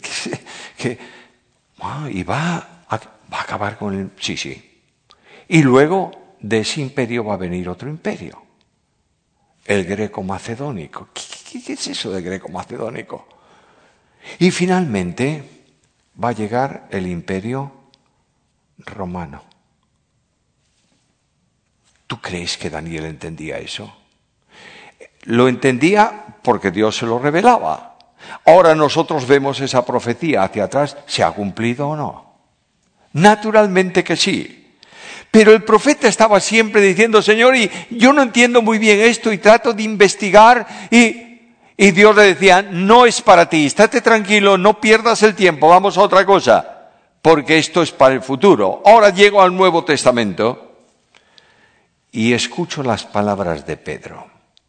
y va a acabar con el... Sí. Y luego de ese imperio va a venir otro imperio, el greco-macedónico. ¿Qué es eso de greco-macedónico? Y finalmente va a llegar el imperio romano. ¿Tú crees que Daniel entendía eso? Lo entendía porque Dios se lo revelaba. Ahora nosotros vemos esa profecía hacia atrás, ¿se ha cumplido o no? Naturalmente que sí. Pero el profeta estaba siempre diciendo, Señor, y yo no entiendo muy bien esto y trato de investigar y Dios le decía, no es para ti, estate tranquilo, no pierdas el tiempo, vamos a otra cosa, porque esto es para el futuro. Ahora llego al Nuevo Testamento y escucho las palabras de Pedro.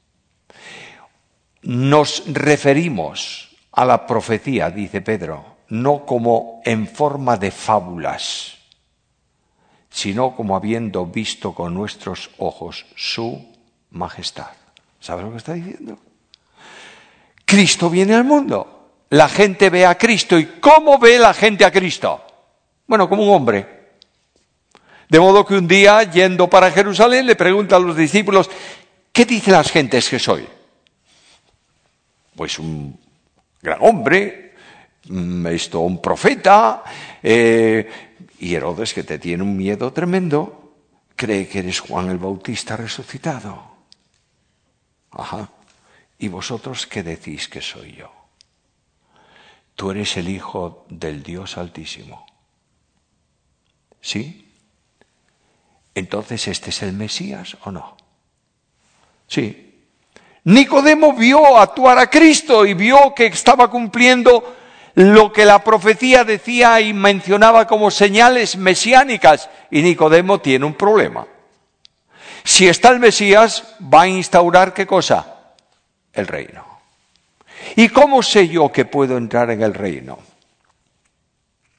Nos referimos a la profecía, dice Pedro, no como en forma de fábulas, sino como habiendo visto con nuestros ojos su majestad. ¿Sabes lo que está diciendo? Cristo viene al mundo. La gente ve a Cristo. ¿Y cómo ve la gente a Cristo? Bueno, como un hombre. De modo que un día, yendo para Jerusalén, le pregunta a los discípulos, ¿qué dicen las gentes que soy? Pues un gran hombre, un profeta, y Herodes, que te tiene un miedo tremendo, cree que eres Juan el Bautista resucitado. Ajá. ¿Y vosotros qué decís que soy yo? Tú eres el Hijo del Dios Altísimo. ¿Sí? Entonces, ¿este es el Mesías o no? Sí. Nicodemo vio actuar a Cristo y vio que estaba cumpliendo lo que la profecía decía y mencionaba como señales mesiánicas. Y Nicodemo tiene un problema. Si está el Mesías, va a instaurar ¿qué cosa? El reino. ¿Y cómo sé yo que puedo entrar en el reino?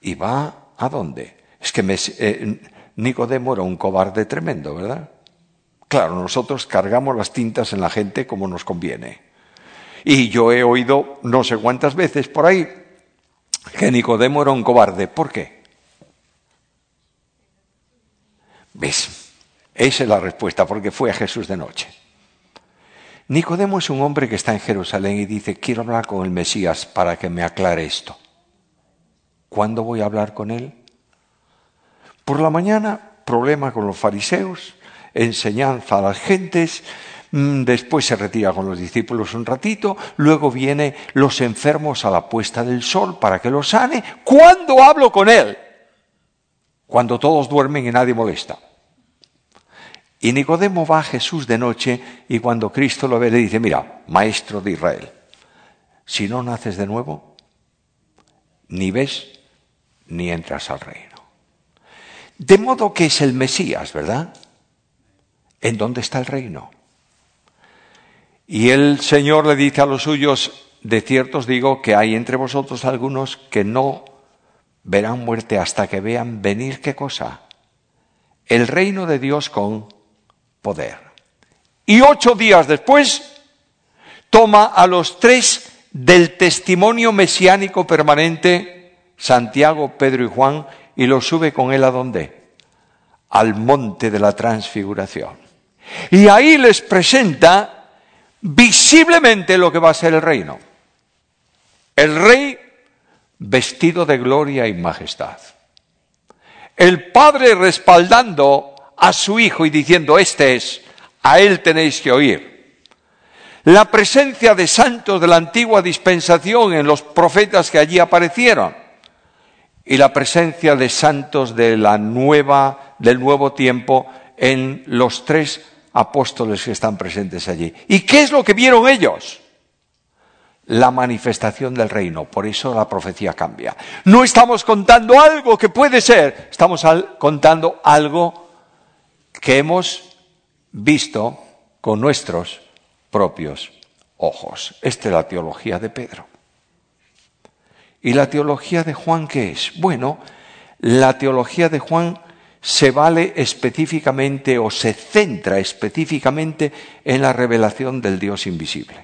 ¿Y va a dónde? Es que Nicodemo era un cobarde tremendo, ¿verdad? Claro, nosotros cargamos las tintas en la gente como nos conviene. Y yo he oído no sé cuántas veces por ahí que Nicodemo era un cobarde. ¿Por qué? ¿Ves? Esa es la respuesta, porque fue a Jesús de noche. Nicodemo es un hombre que está en Jerusalén y dice, quiero hablar con el Mesías para que me aclare esto. ¿Cuándo voy a hablar con él? Por la mañana, problema con los fariseos, enseñanza a las gentes, después se retira con los discípulos un ratito, luego vienen los enfermos a la puesta del sol para que los sane. ¿Cuándo hablo con él? Cuando todos duermen y nadie molesta. Y Nicodemo va a Jesús de noche y cuando Cristo lo ve le dice, mira, maestro de Israel, si no naces de nuevo, ni ves ni entras al reino. De modo que es el Mesías, ¿verdad? ¿En dónde está el reino? Y el Señor le dice a los suyos, de cierto os digo que hay entre vosotros algunos que no verán muerte hasta que vean venir, ¿qué cosa? El reino de Dios con poder. Y 8 días después, toma a los 3 del testimonio mesiánico permanente, Santiago, Pedro y Juan, y los sube con él ¿a dónde? Al monte de la transfiguración. Y ahí les presenta visiblemente lo que va a ser el reino. El rey vestido de gloria y majestad. El padre respaldando a su hijo y diciendo, este es, a él tenéis que oír. La presencia de santos de la antigua dispensación en los profetas que allí aparecieron. Y la presencia de santos del nuevo tiempo en los 3 apóstoles que están presentes allí. ¿Y qué es lo que vieron ellos? La manifestación del reino. Por eso la profecía cambia. No estamos contando algo que puede ser, estamos contando algo que hemos visto con nuestros propios ojos. Esta es la teología de Pedro. ¿Y la teología de Juan qué es? Bueno, la teología de Juan se vale específicamente o se centra específicamente en la revelación del Dios invisible.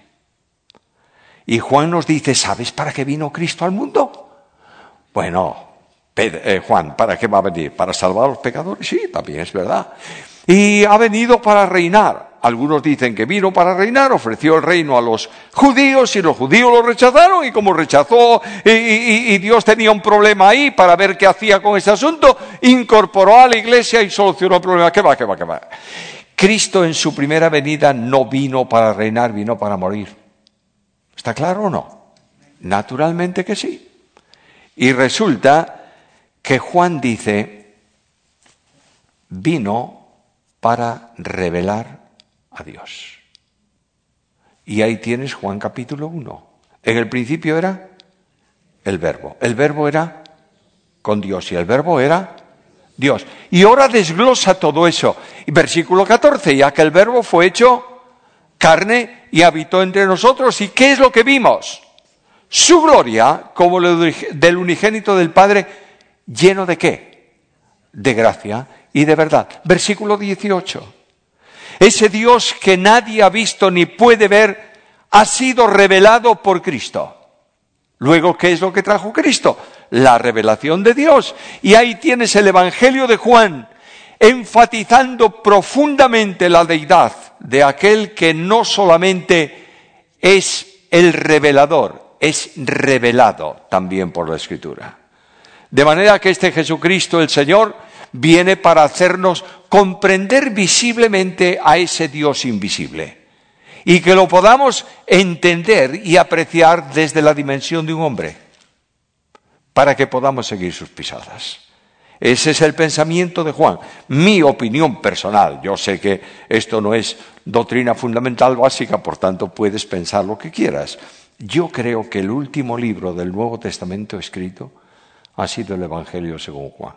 Y Juan nos dice, ¿sabes para qué vino Cristo al mundo? Bueno, Juan, ¿para qué va a venir? ¿Para salvar a los pecadores? Sí, también es verdad. Y ha venido para reinar. Algunos dicen que vino para reinar, ofreció el reino a los judíos y los judíos lo rechazaron y como rechazó y Dios tenía un problema ahí para ver qué hacía con ese asunto, incorporó a la iglesia y solucionó el problema. ¿Qué va? Cristo en su primera venida no vino para reinar, vino para morir. ¿Está claro o no? Naturalmente que sí. Y resulta que Juan dice, vino para revelar a Dios. Y ahí tienes Juan capítulo 1. En el principio era el verbo. El verbo era con Dios y el verbo era Dios. Y ahora desglosa todo eso. Y versículo 14, ya que el verbo fue hecho carne y habitó entre nosotros. ¿Y qué es lo que vimos? Su gloria como del unigénito del Padre, lleno de ¿qué? De gracia y de verdad. Versículo 18. Ese Dios que nadie ha visto ni puede ver, ha sido revelado por Cristo. Luego, ¿qué es lo que trajo Cristo? La revelación de Dios. Y ahí tienes el Evangelio de Juan, enfatizando profundamente la deidad de aquel que no solamente es el revelador, es revelado también por la Escritura. De manera que este Jesucristo, el Señor, viene para hacernos comprender visiblemente a ese Dios invisible y que lo podamos entender y apreciar desde la dimensión de un hombre para que podamos seguir sus pisadas. Ese es el pensamiento de Juan, mi opinión personal. Yo sé que esto no es doctrina fundamental básica, por tanto puedes pensar lo que quieras. Yo creo que el último libro del Nuevo Testamento escrito ha sido el Evangelio según Juan.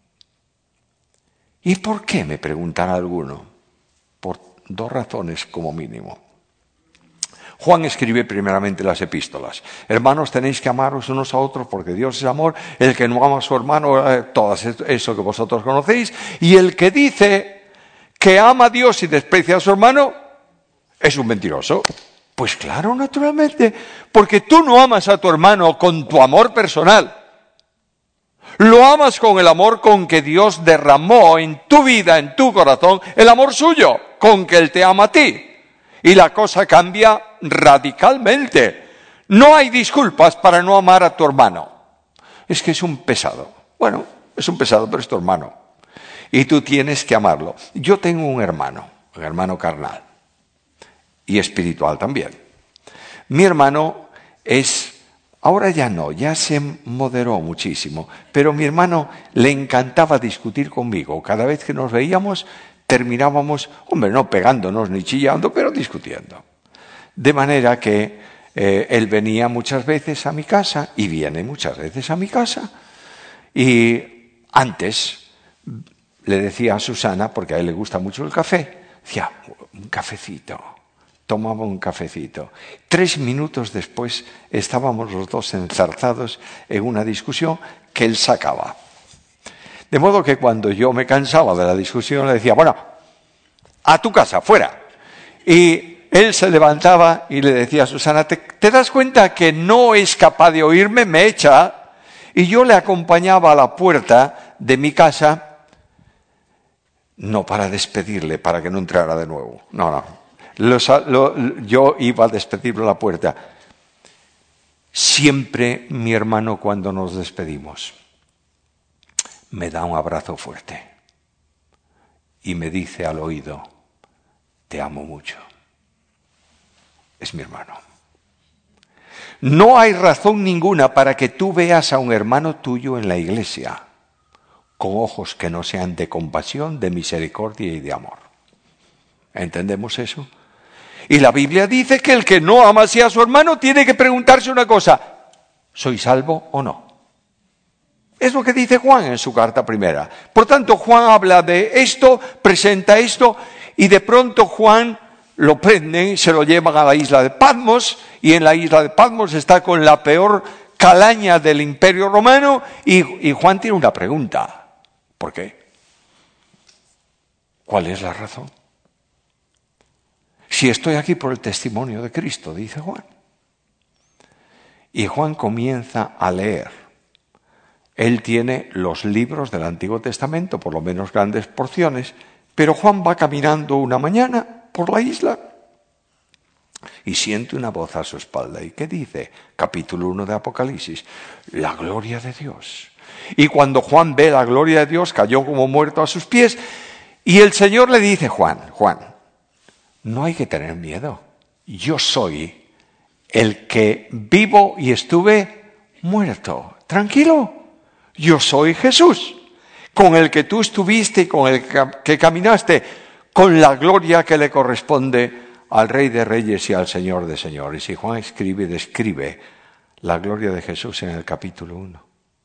¿Y por qué? Me preguntará alguno. Por 2 razones como mínimo. Juan escribe primeramente las epístolas. Hermanos, tenéis que amaros unos a otros porque Dios es amor. El que no ama a su hermano, todo eso que vosotros conocéis. Y el que dice que ama a Dios y desprecia a su hermano, es un mentiroso. Pues claro, naturalmente, porque tú no amas a tu hermano con tu amor personal. Lo amas con el amor con que Dios derramó en tu vida, en tu corazón, el amor suyo, con que Él te ama a ti. Y la cosa cambia radicalmente. No hay disculpas para no amar a tu hermano. Es que es un pesado. Bueno, es un pesado, pero es tu hermano. Y tú tienes que amarlo. Yo tengo un hermano carnal. Y espiritual también. Mi hermano es... Ahora ya no, ya se moderó muchísimo, pero mi hermano le encantaba discutir conmigo. Cada vez que nos veíamos terminábamos, hombre, no pegándonos ni chillando, pero discutiendo. De manera que él venía muchas veces a mi casa y viene muchas veces a mi casa. Y antes le decía a Susana, porque a él le gusta mucho el café, decía, un cafecito. Tomaba un cafecito. 3 minutos después estábamos los dos enzarzados en una discusión que él sacaba. De modo que cuando yo me cansaba de la discusión le decía, bueno, a tu casa, fuera. Y él se levantaba y le decía a Susana, ¿te das cuenta que no es capaz de oírme? Me echa. Y yo le acompañaba a la puerta de mi casa, no para despedirle, para que no entrara de nuevo. No. Yo iba a despedirlo a la puerta. Siempre mi hermano, cuando nos despedimos, me da un abrazo fuerte y me dice al oído, te amo mucho. Es mi hermano. No hay razón ninguna para que tú veas a un hermano tuyo en la iglesia con ojos que no sean de compasión, de misericordia y de amor. ¿Entendemos eso? Y la Biblia dice que el que no ama así a su hermano tiene que preguntarse una cosa, ¿soy salvo o no? Es lo que dice Juan en su carta primera. Por tanto, Juan habla de esto, presenta esto, y de pronto Juan lo prenden, se lo llevan a la isla de Patmos, y en la isla de Patmos está con la peor calaña del Imperio Romano, y Juan tiene una pregunta. ¿Por qué? ¿Cuál es la razón? Si estoy aquí por el testimonio de Cristo, dice Juan. Y Juan comienza a leer. Él tiene los libros del Antiguo Testamento, por lo menos grandes porciones, pero Juan va caminando una mañana por la isla y siente una voz a su espalda. ¿Y qué dice? Capítulo 1 de Apocalipsis. La gloria de Dios. Y cuando Juan ve la gloria de Dios, cayó como muerto a sus pies. Y el Señor le dice, Juan, no hay que tener miedo. Yo soy el que vivo y estuve muerto. Tranquilo. Yo soy Jesús, con el que tú estuviste y con el que caminaste, con la gloria que le corresponde al Rey de Reyes y al Señor de Señores. Y Juan escribe y describe la gloria de Jesús en el capítulo 1.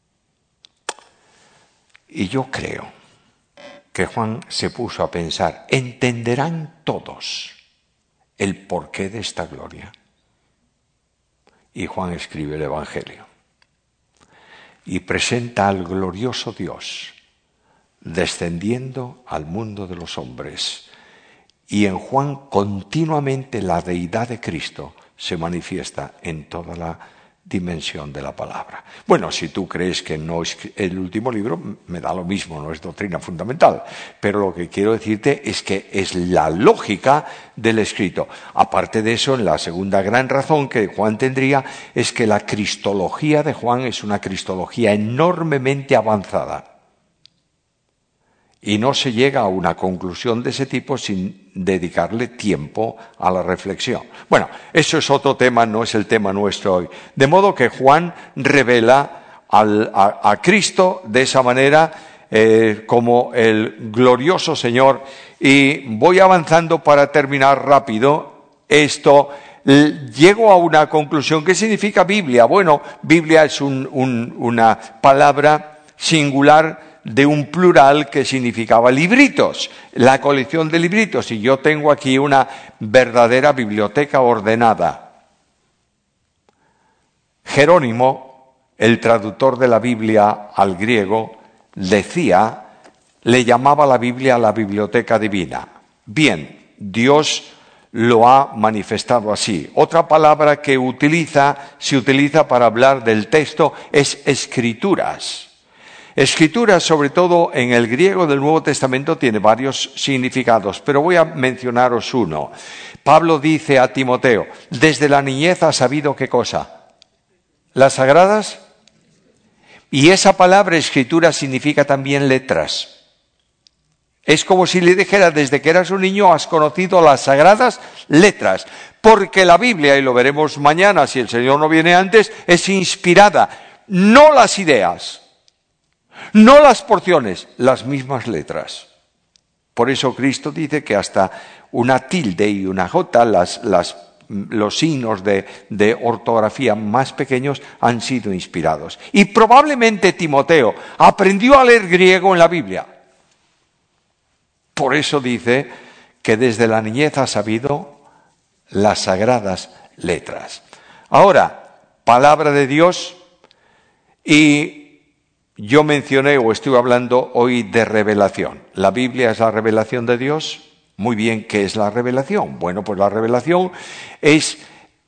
Y yo creo que Juan se puso a pensar, ¿entenderán todos el porqué de esta gloria? Y Juan escribe el Evangelio y presenta al glorioso Dios descendiendo al mundo de los hombres. Y en Juan continuamente la deidad de Cristo se manifiesta en toda la dimensión de la palabra. Bueno, si tú crees que no es el último libro, me da lo mismo, no es doctrina fundamental. Pero lo que quiero decirte es que es la lógica del escrito. Aparte de eso, la segunda gran razón que Juan tendría es que la cristología de Juan es una cristología enormemente avanzada. Y no se llega a una conclusión de ese tipo sin dedicarle tiempo a la reflexión. Bueno, eso es otro tema, no es el tema nuestro hoy. De modo que Juan revela a Cristo de esa manera como el glorioso Señor. Y voy avanzando para terminar rápido esto. Llego a una conclusión. ¿Qué significa Biblia? Bueno, Biblia es una palabra singular de un plural que significaba libritos, la colección de libritos, y yo tengo aquí una verdadera biblioteca ordenada. Jerónimo, el traductor de la Biblia al griego, le llamaba la Biblia la biblioteca divina. Bien, Dios lo ha manifestado así. Otra palabra que se utiliza para hablar del texto es escrituras. Escrituras, sobre todo en el griego del Nuevo Testamento, tiene varios significados, pero voy a mencionaros uno. Pablo dice a Timoteo, desde la niñez has sabido ¿qué cosa? Las sagradas. Y esa palabra escritura significa también letras. Es como si le dijera, desde que eras un niño has conocido las sagradas letras, porque la Biblia, y lo veremos mañana si el Señor no viene antes, es inspirada, no las ideas, no las porciones, las mismas letras. Por eso Cristo dice que hasta una tilde y una jota, los signos de ortografía más pequeños han sido inspirados. Y probablemente Timoteo aprendió a leer griego en la Biblia. Por eso dice que desde la niñez ha sabido las sagradas letras. Ahora, palabra de Dios, y yo mencioné o estuve hablando hoy de revelación. ¿La Biblia es la revelación de Dios? Muy bien, ¿qué es la revelación? Bueno, pues la revelación es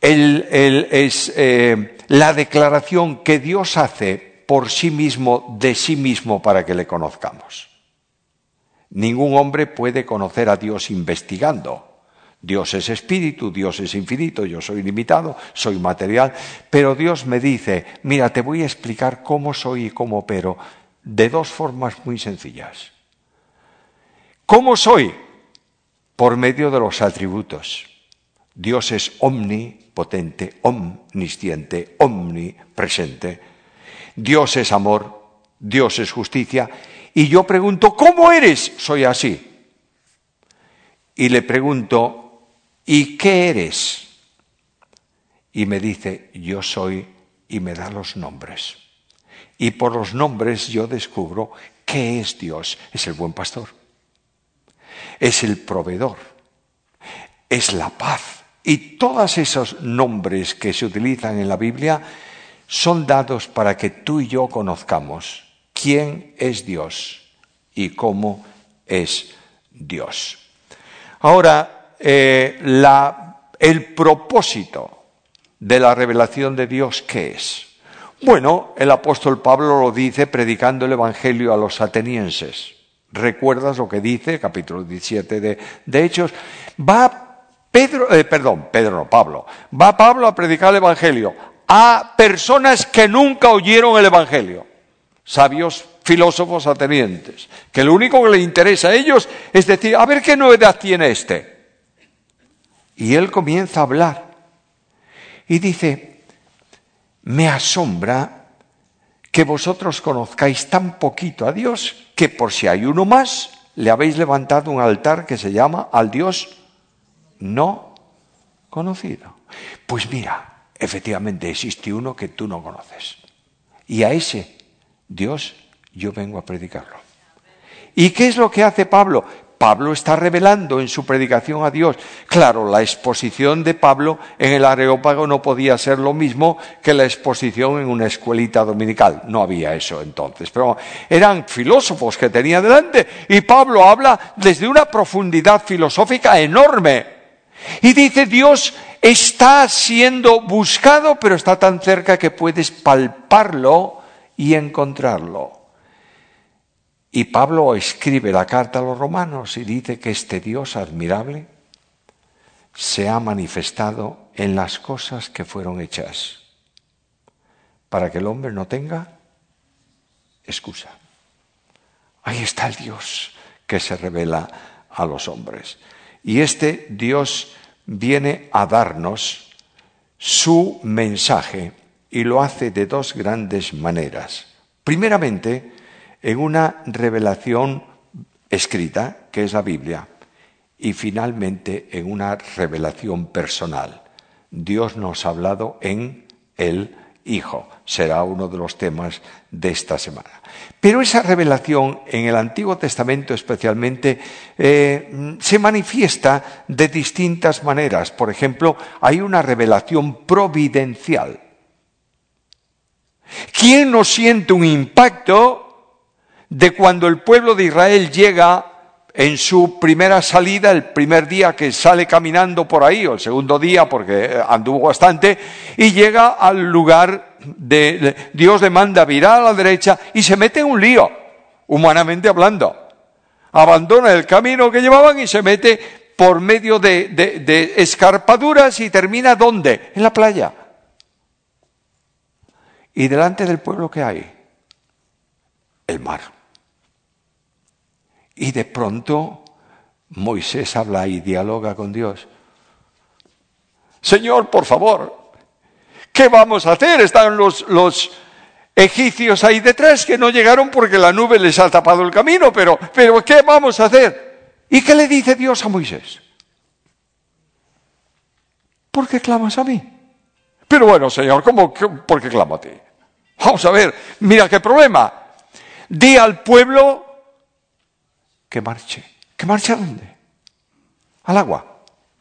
la declaración que Dios hace por sí mismo, de sí mismo, para que le conozcamos. Ningún hombre puede conocer a Dios investigando. Dios es espíritu, Dios es infinito, yo soy limitado, soy material, pero Dios me dice, mira, te voy a explicar cómo soy y cómo opero, de dos formas muy sencillas. ¿Cómo soy? Por medio de los atributos. Dios es omnipotente, omnisciente, omnipresente. Dios es amor, Dios es justicia. Y yo pregunto, ¿cómo eres? Soy así. Y le pregunto, ¿y qué eres? Y me dice, yo soy, y me da los nombres. Y por los nombres yo descubro qué es Dios. Es el buen pastor. Es el proveedor. Es la paz. Y todos esos nombres que se utilizan en la Biblia son dados para que tú y yo conozcamos quién es Dios y cómo es Dios. Ahora, el propósito de la revelación de Dios, ¿qué es? Bueno, el apóstol Pablo lo dice predicando el Evangelio a los atenienses. ¿Recuerdas lo que dice? Capítulo 17 de Hechos. Pablo. Va Pablo a predicar el Evangelio a personas que nunca oyeron el Evangelio. Sabios filósofos atenienses, que lo único que le interesa a ellos es decir, a ver qué novedad tiene este. Y él comienza a hablar y dice, me asombra que vosotros conozcáis tan poquito a Dios que por si hay uno más, le habéis levantado un altar que se llama al Dios no conocido. Pues mira, efectivamente existe uno que tú no conoces. Y a ese Dios, yo vengo a predicarlo. ¿Y qué es lo que hace Pablo? Pablo está revelando en su predicación a Dios. Claro, la exposición de Pablo en el Areópago no podía ser lo mismo que la exposición en una escuelita dominical. No había eso entonces, pero eran filósofos que tenía delante y Pablo habla desde una profundidad filosófica enorme. Y dice, Dios está siendo buscado, pero está tan cerca que puedes palparlo y encontrarlo. Y Pablo escribe la carta a los romanos y dice que este Dios admirable se ha manifestado en las cosas que fueron hechas, para que el hombre no tenga excusa. Ahí está el Dios que se revela a los hombres. Y este Dios viene a darnos su mensaje y lo hace de dos grandes maneras. Primeramente, en una revelación escrita, que es la Biblia, y finalmente en una revelación personal. Dios nos ha hablado en el Hijo. Será uno de los temas de esta semana. Pero esa revelación en el Antiguo Testamento especialmente se manifiesta de distintas maneras. Por ejemplo, hay una revelación providencial. ¿Quién no siente un impacto de cuando el pueblo de Israel llega en su primera salida, el primer día que sale caminando por ahí, o el segundo día porque anduvo bastante, y llega al lugar Dios le manda virar a la derecha y se mete en un lío, humanamente hablando. Abandona el camino que llevaban y se mete por medio de escarpaduras y termina ¿dónde? En la playa. Y delante del pueblo, ¿qué hay? El mar. Y de pronto Moisés habla y dialoga con Dios. Señor, por favor, ¿qué vamos a hacer? Están los egipcios ahí detrás que no llegaron porque la nube les ha tapado el camino, pero ¿qué vamos a hacer? ¿Y qué le dice Dios a Moisés? ¿Por qué clamas a mí? Pero bueno, Señor, ¿por qué clamo a ti? Vamos a ver, mira qué problema. Di al pueblo que marche. ¿Que marche a dónde? Al agua.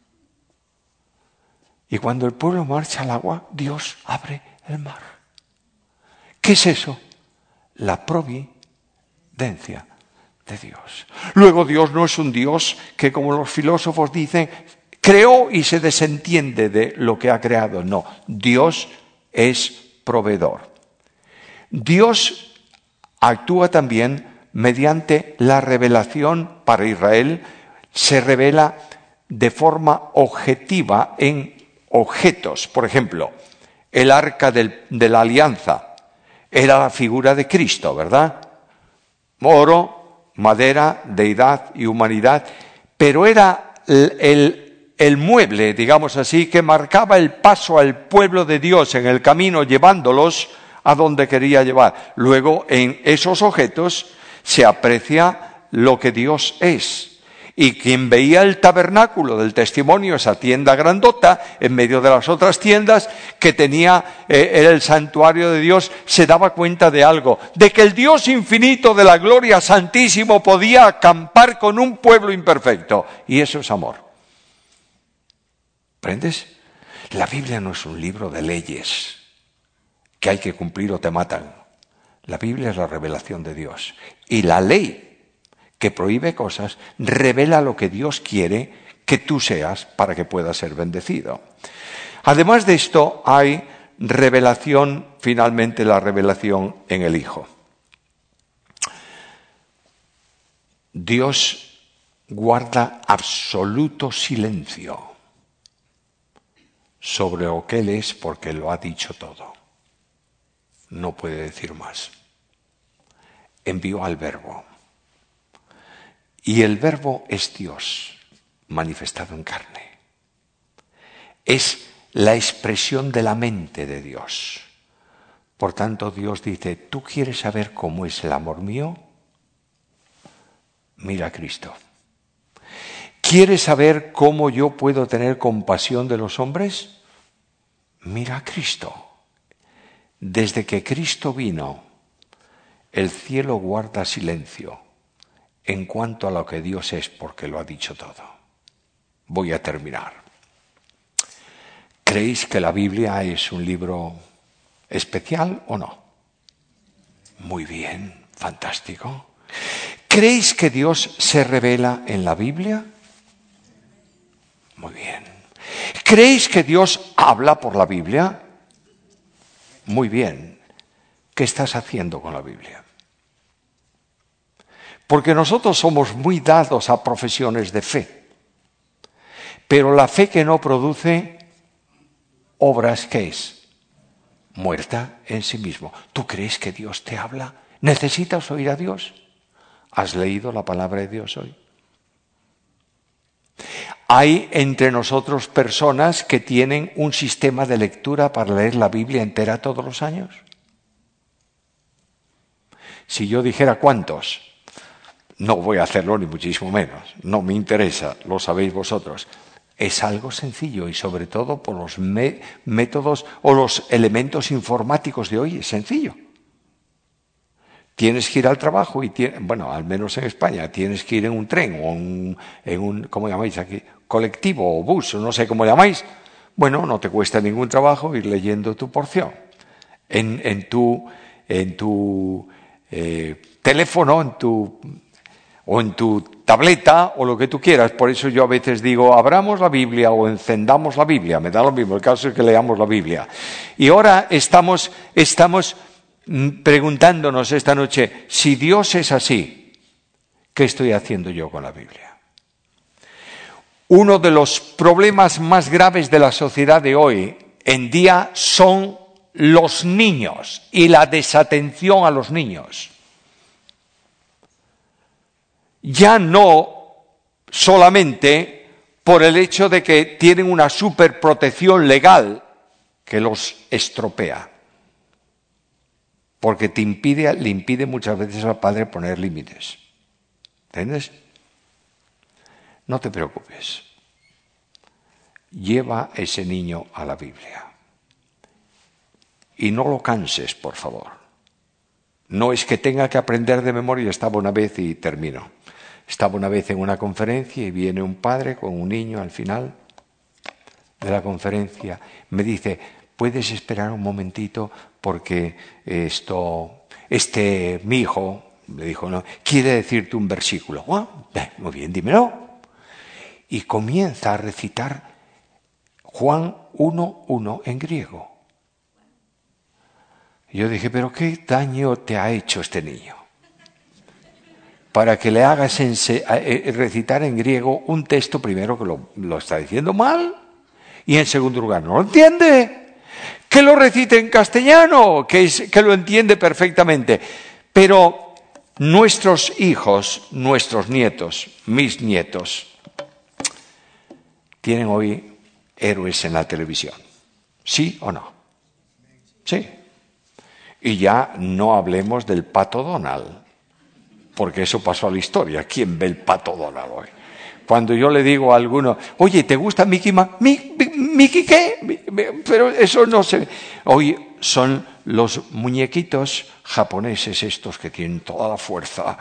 Y cuando el pueblo marcha al agua, Dios abre el mar. ¿Qué es eso? La providencia de Dios. Luego Dios no es un Dios que, como los filósofos dicen, creó y se desentiende de lo que ha creado. No, Dios es proveedor. Dios actúa también mediante la revelación para Israel, se revela de forma objetiva en objetos. Por ejemplo, el arca de la alianza era la figura de Cristo, ¿verdad? Oro, madera, deidad y humanidad, pero era el mueble, digamos así, que marcaba el paso al pueblo de Dios en el camino, llevándolos a donde quería llevar. Luego, en esos objetos se aprecia lo que Dios es. Y quien veía el tabernáculo del testimonio, esa tienda grandota, en medio de las otras tiendas que tenía, era el santuario de Dios, se daba cuenta de algo, de que el Dios infinito de la gloria santísimo podía acampar con un pueblo imperfecto. Y eso es amor. ¿Aprendes? La Biblia no es un libro de leyes que hay que cumplir o te matan. La Biblia es la revelación de Dios. Y la ley que prohíbe cosas revela lo que Dios quiere que tú seas para que puedas ser bendecido. Además de esto, hay revelación, finalmente la revelación en el Hijo. Dios guarda absoluto silencio sobre lo que Él es porque lo ha dicho todo. No puede decir más. Envió al Verbo. Y el Verbo es Dios, manifestado en carne. Es la expresión de la mente de Dios. Por tanto, Dios dice, ¿tú quieres saber cómo es el amor mío? Mira a Cristo. ¿Quieres saber cómo yo puedo tener compasión de los hombres? Mira a Cristo. Desde que Cristo vino, el cielo guarda silencio en cuanto a lo que Dios es, porque lo ha dicho todo. Voy a terminar. ¿Creéis que la Biblia es un libro especial o no? Muy bien, fantástico. ¿Creéis que Dios se revela en la Biblia? Muy bien. ¿Creéis que Dios habla por la Biblia? Muy bien. ¿Qué estás haciendo con la Biblia? Porque nosotros somos muy dados a profesiones de fe. Pero la fe que no produce obras, ¿qué es? Muerta en sí mismo. ¿Tú crees que Dios te habla? ¿Necesitas oír a Dios? ¿Has leído la palabra de Dios hoy? Hay entre nosotros personas que tienen un sistema de lectura para leer la Biblia entera todos los años. Si yo dijera cuántos, no voy a hacerlo ni muchísimo menos, no me interesa, lo sabéis vosotros. Es algo sencillo y sobre todo por los métodos o los elementos informáticos de hoy es sencillo. Tienes que ir al trabajo y, bueno, al menos en España, tienes que ir en un tren o en un, ¿cómo llamáis aquí? Colectivo o bus, o no sé cómo llamáis. Bueno, no te cuesta ningún trabajo ir leyendo tu porción. En tu teléfono, o en tu tableta, o lo que tú quieras. Por eso yo a veces digo, abramos la Biblia o encendamos la Biblia. Me da lo mismo, el caso es que leamos la Biblia. Y ahora estamos preguntándonos esta noche, si Dios es así, ¿qué estoy haciendo yo con la Biblia? Uno de los problemas más graves de la sociedad de hoy en día son los niños y la desatención a los niños. Ya no solamente por el hecho de que tienen una superprotección legal que los estropea, porque le impide muchas veces al padre poner límites. ¿Entiendes? No te preocupes. Lleva ese niño a la Biblia. Y no lo canses, por favor. No es que tenga que aprender de memoria. Estaba una vez y termino. Estaba una vez en una conferencia y viene un padre con un niño al final de la conferencia. Me dice, ¿puedes esperar un momentito? Porque mi hijo, le dijo, no, quiere decirte un versículo. Muy bien, dímelo. Y comienza a recitar Juan 1:1 en griego. Yo dije, ¿pero qué daño te ha hecho este niño? Para que le hagas recitar en griego un texto, primero que lo está diciendo mal, y en segundo lugar no lo entiende. Que lo recite en castellano, que lo entiende perfectamente. Pero nuestros hijos, nuestros nietos, mis nietos, tienen hoy héroes en la televisión. ¿Sí o no? Sí. Y ya no hablemos del Pato Donald, porque eso pasó a la historia. ¿Quién ve el Pato Donald hoy? Cuando yo le digo a alguno, oye, ¿te gusta Mickey Mouse? ¿Mickey qué? Pero eso no se ve. Hoy son los muñequitos japoneses estos que tienen toda la fuerza.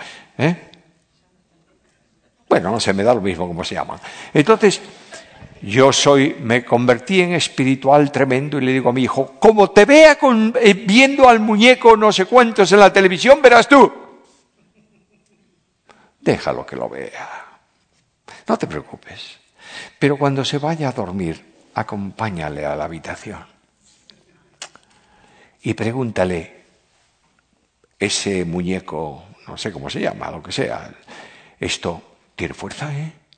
Bueno, no sé, me da lo mismo cómo se llaman. Entonces, me convertí en espiritual tremendo y le digo a mi hijo, como te vea viendo al muñeco no sé cuántos en la televisión, verás tú. Déjalo que lo vea. No te preocupes. Pero cuando se vaya a dormir, acompáñale a la habitación. Y pregúntale, ese muñeco, no sé cómo se llama, lo que sea, ¿esto tiene fuerza,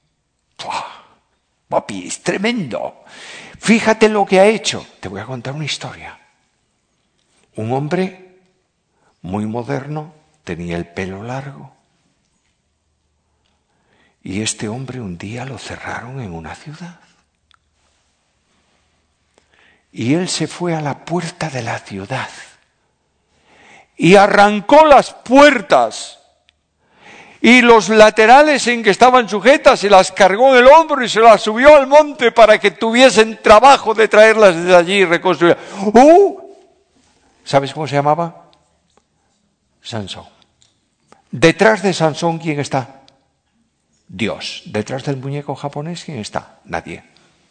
Papi, es tremendo. Fíjate lo que ha hecho. Te voy a contar una historia. Un hombre muy moderno, tenía el pelo largo. Y este hombre un día lo cerraron en una ciudad. Y él se fue a la puerta de la ciudad. Y arrancó las puertas. Y los laterales en que estaban sujetas se las cargó en el hombro y se las subió al monte para que tuviesen trabajo de traerlas desde allí y reconstruir. ¿Sabes cómo se llamaba? Sansón. Detrás de Sansón, ¿quién está? Dios. Detrás del muñeco japonés, ¿quién está? Nadie.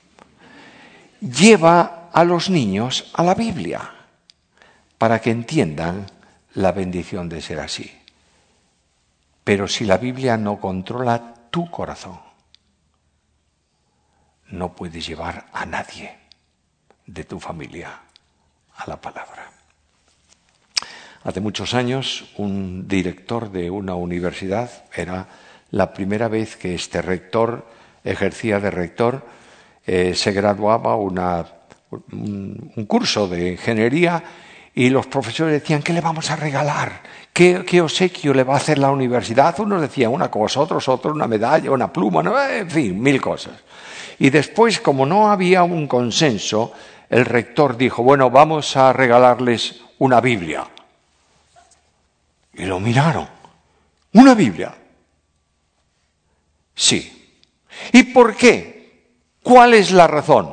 Lleva a los niños a la Biblia para que entiendan la bendición de ser así. Pero si la Biblia no controla tu corazón, no puedes llevar a nadie de tu familia a la palabra. Hace muchos años, un director de una universidad, era la primera vez que este rector ejercía de rector, se graduaba un curso de ingeniería y los profesores decían, ¿qué le vamos a regalar? ¿Qué obsequio le va a hacer la universidad? Unos decían una cosa, otros una medalla, una pluma, ¿no? En fin, 1000 cosas. Y después, como no había un consenso, el rector dijo, bueno, vamos a regalarles una Biblia. Y lo miraron. ¿Una Biblia? Sí. ¿Y por qué? ¿Cuál es la razón?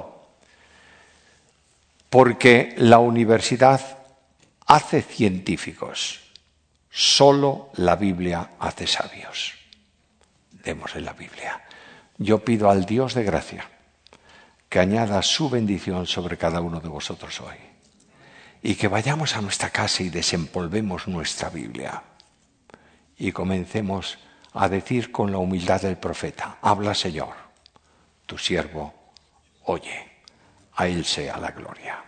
Porque la universidad hace científicos, solo la Biblia hace sabios. Démosle la Biblia. Yo pido al Dios de gracia que añada su bendición sobre cada uno de vosotros hoy. Y que vayamos a nuestra casa y desempolvemos nuestra Biblia. Y comencemos a decir con la humildad del profeta: habla, Señor, tu siervo oye, a Él sea la gloria.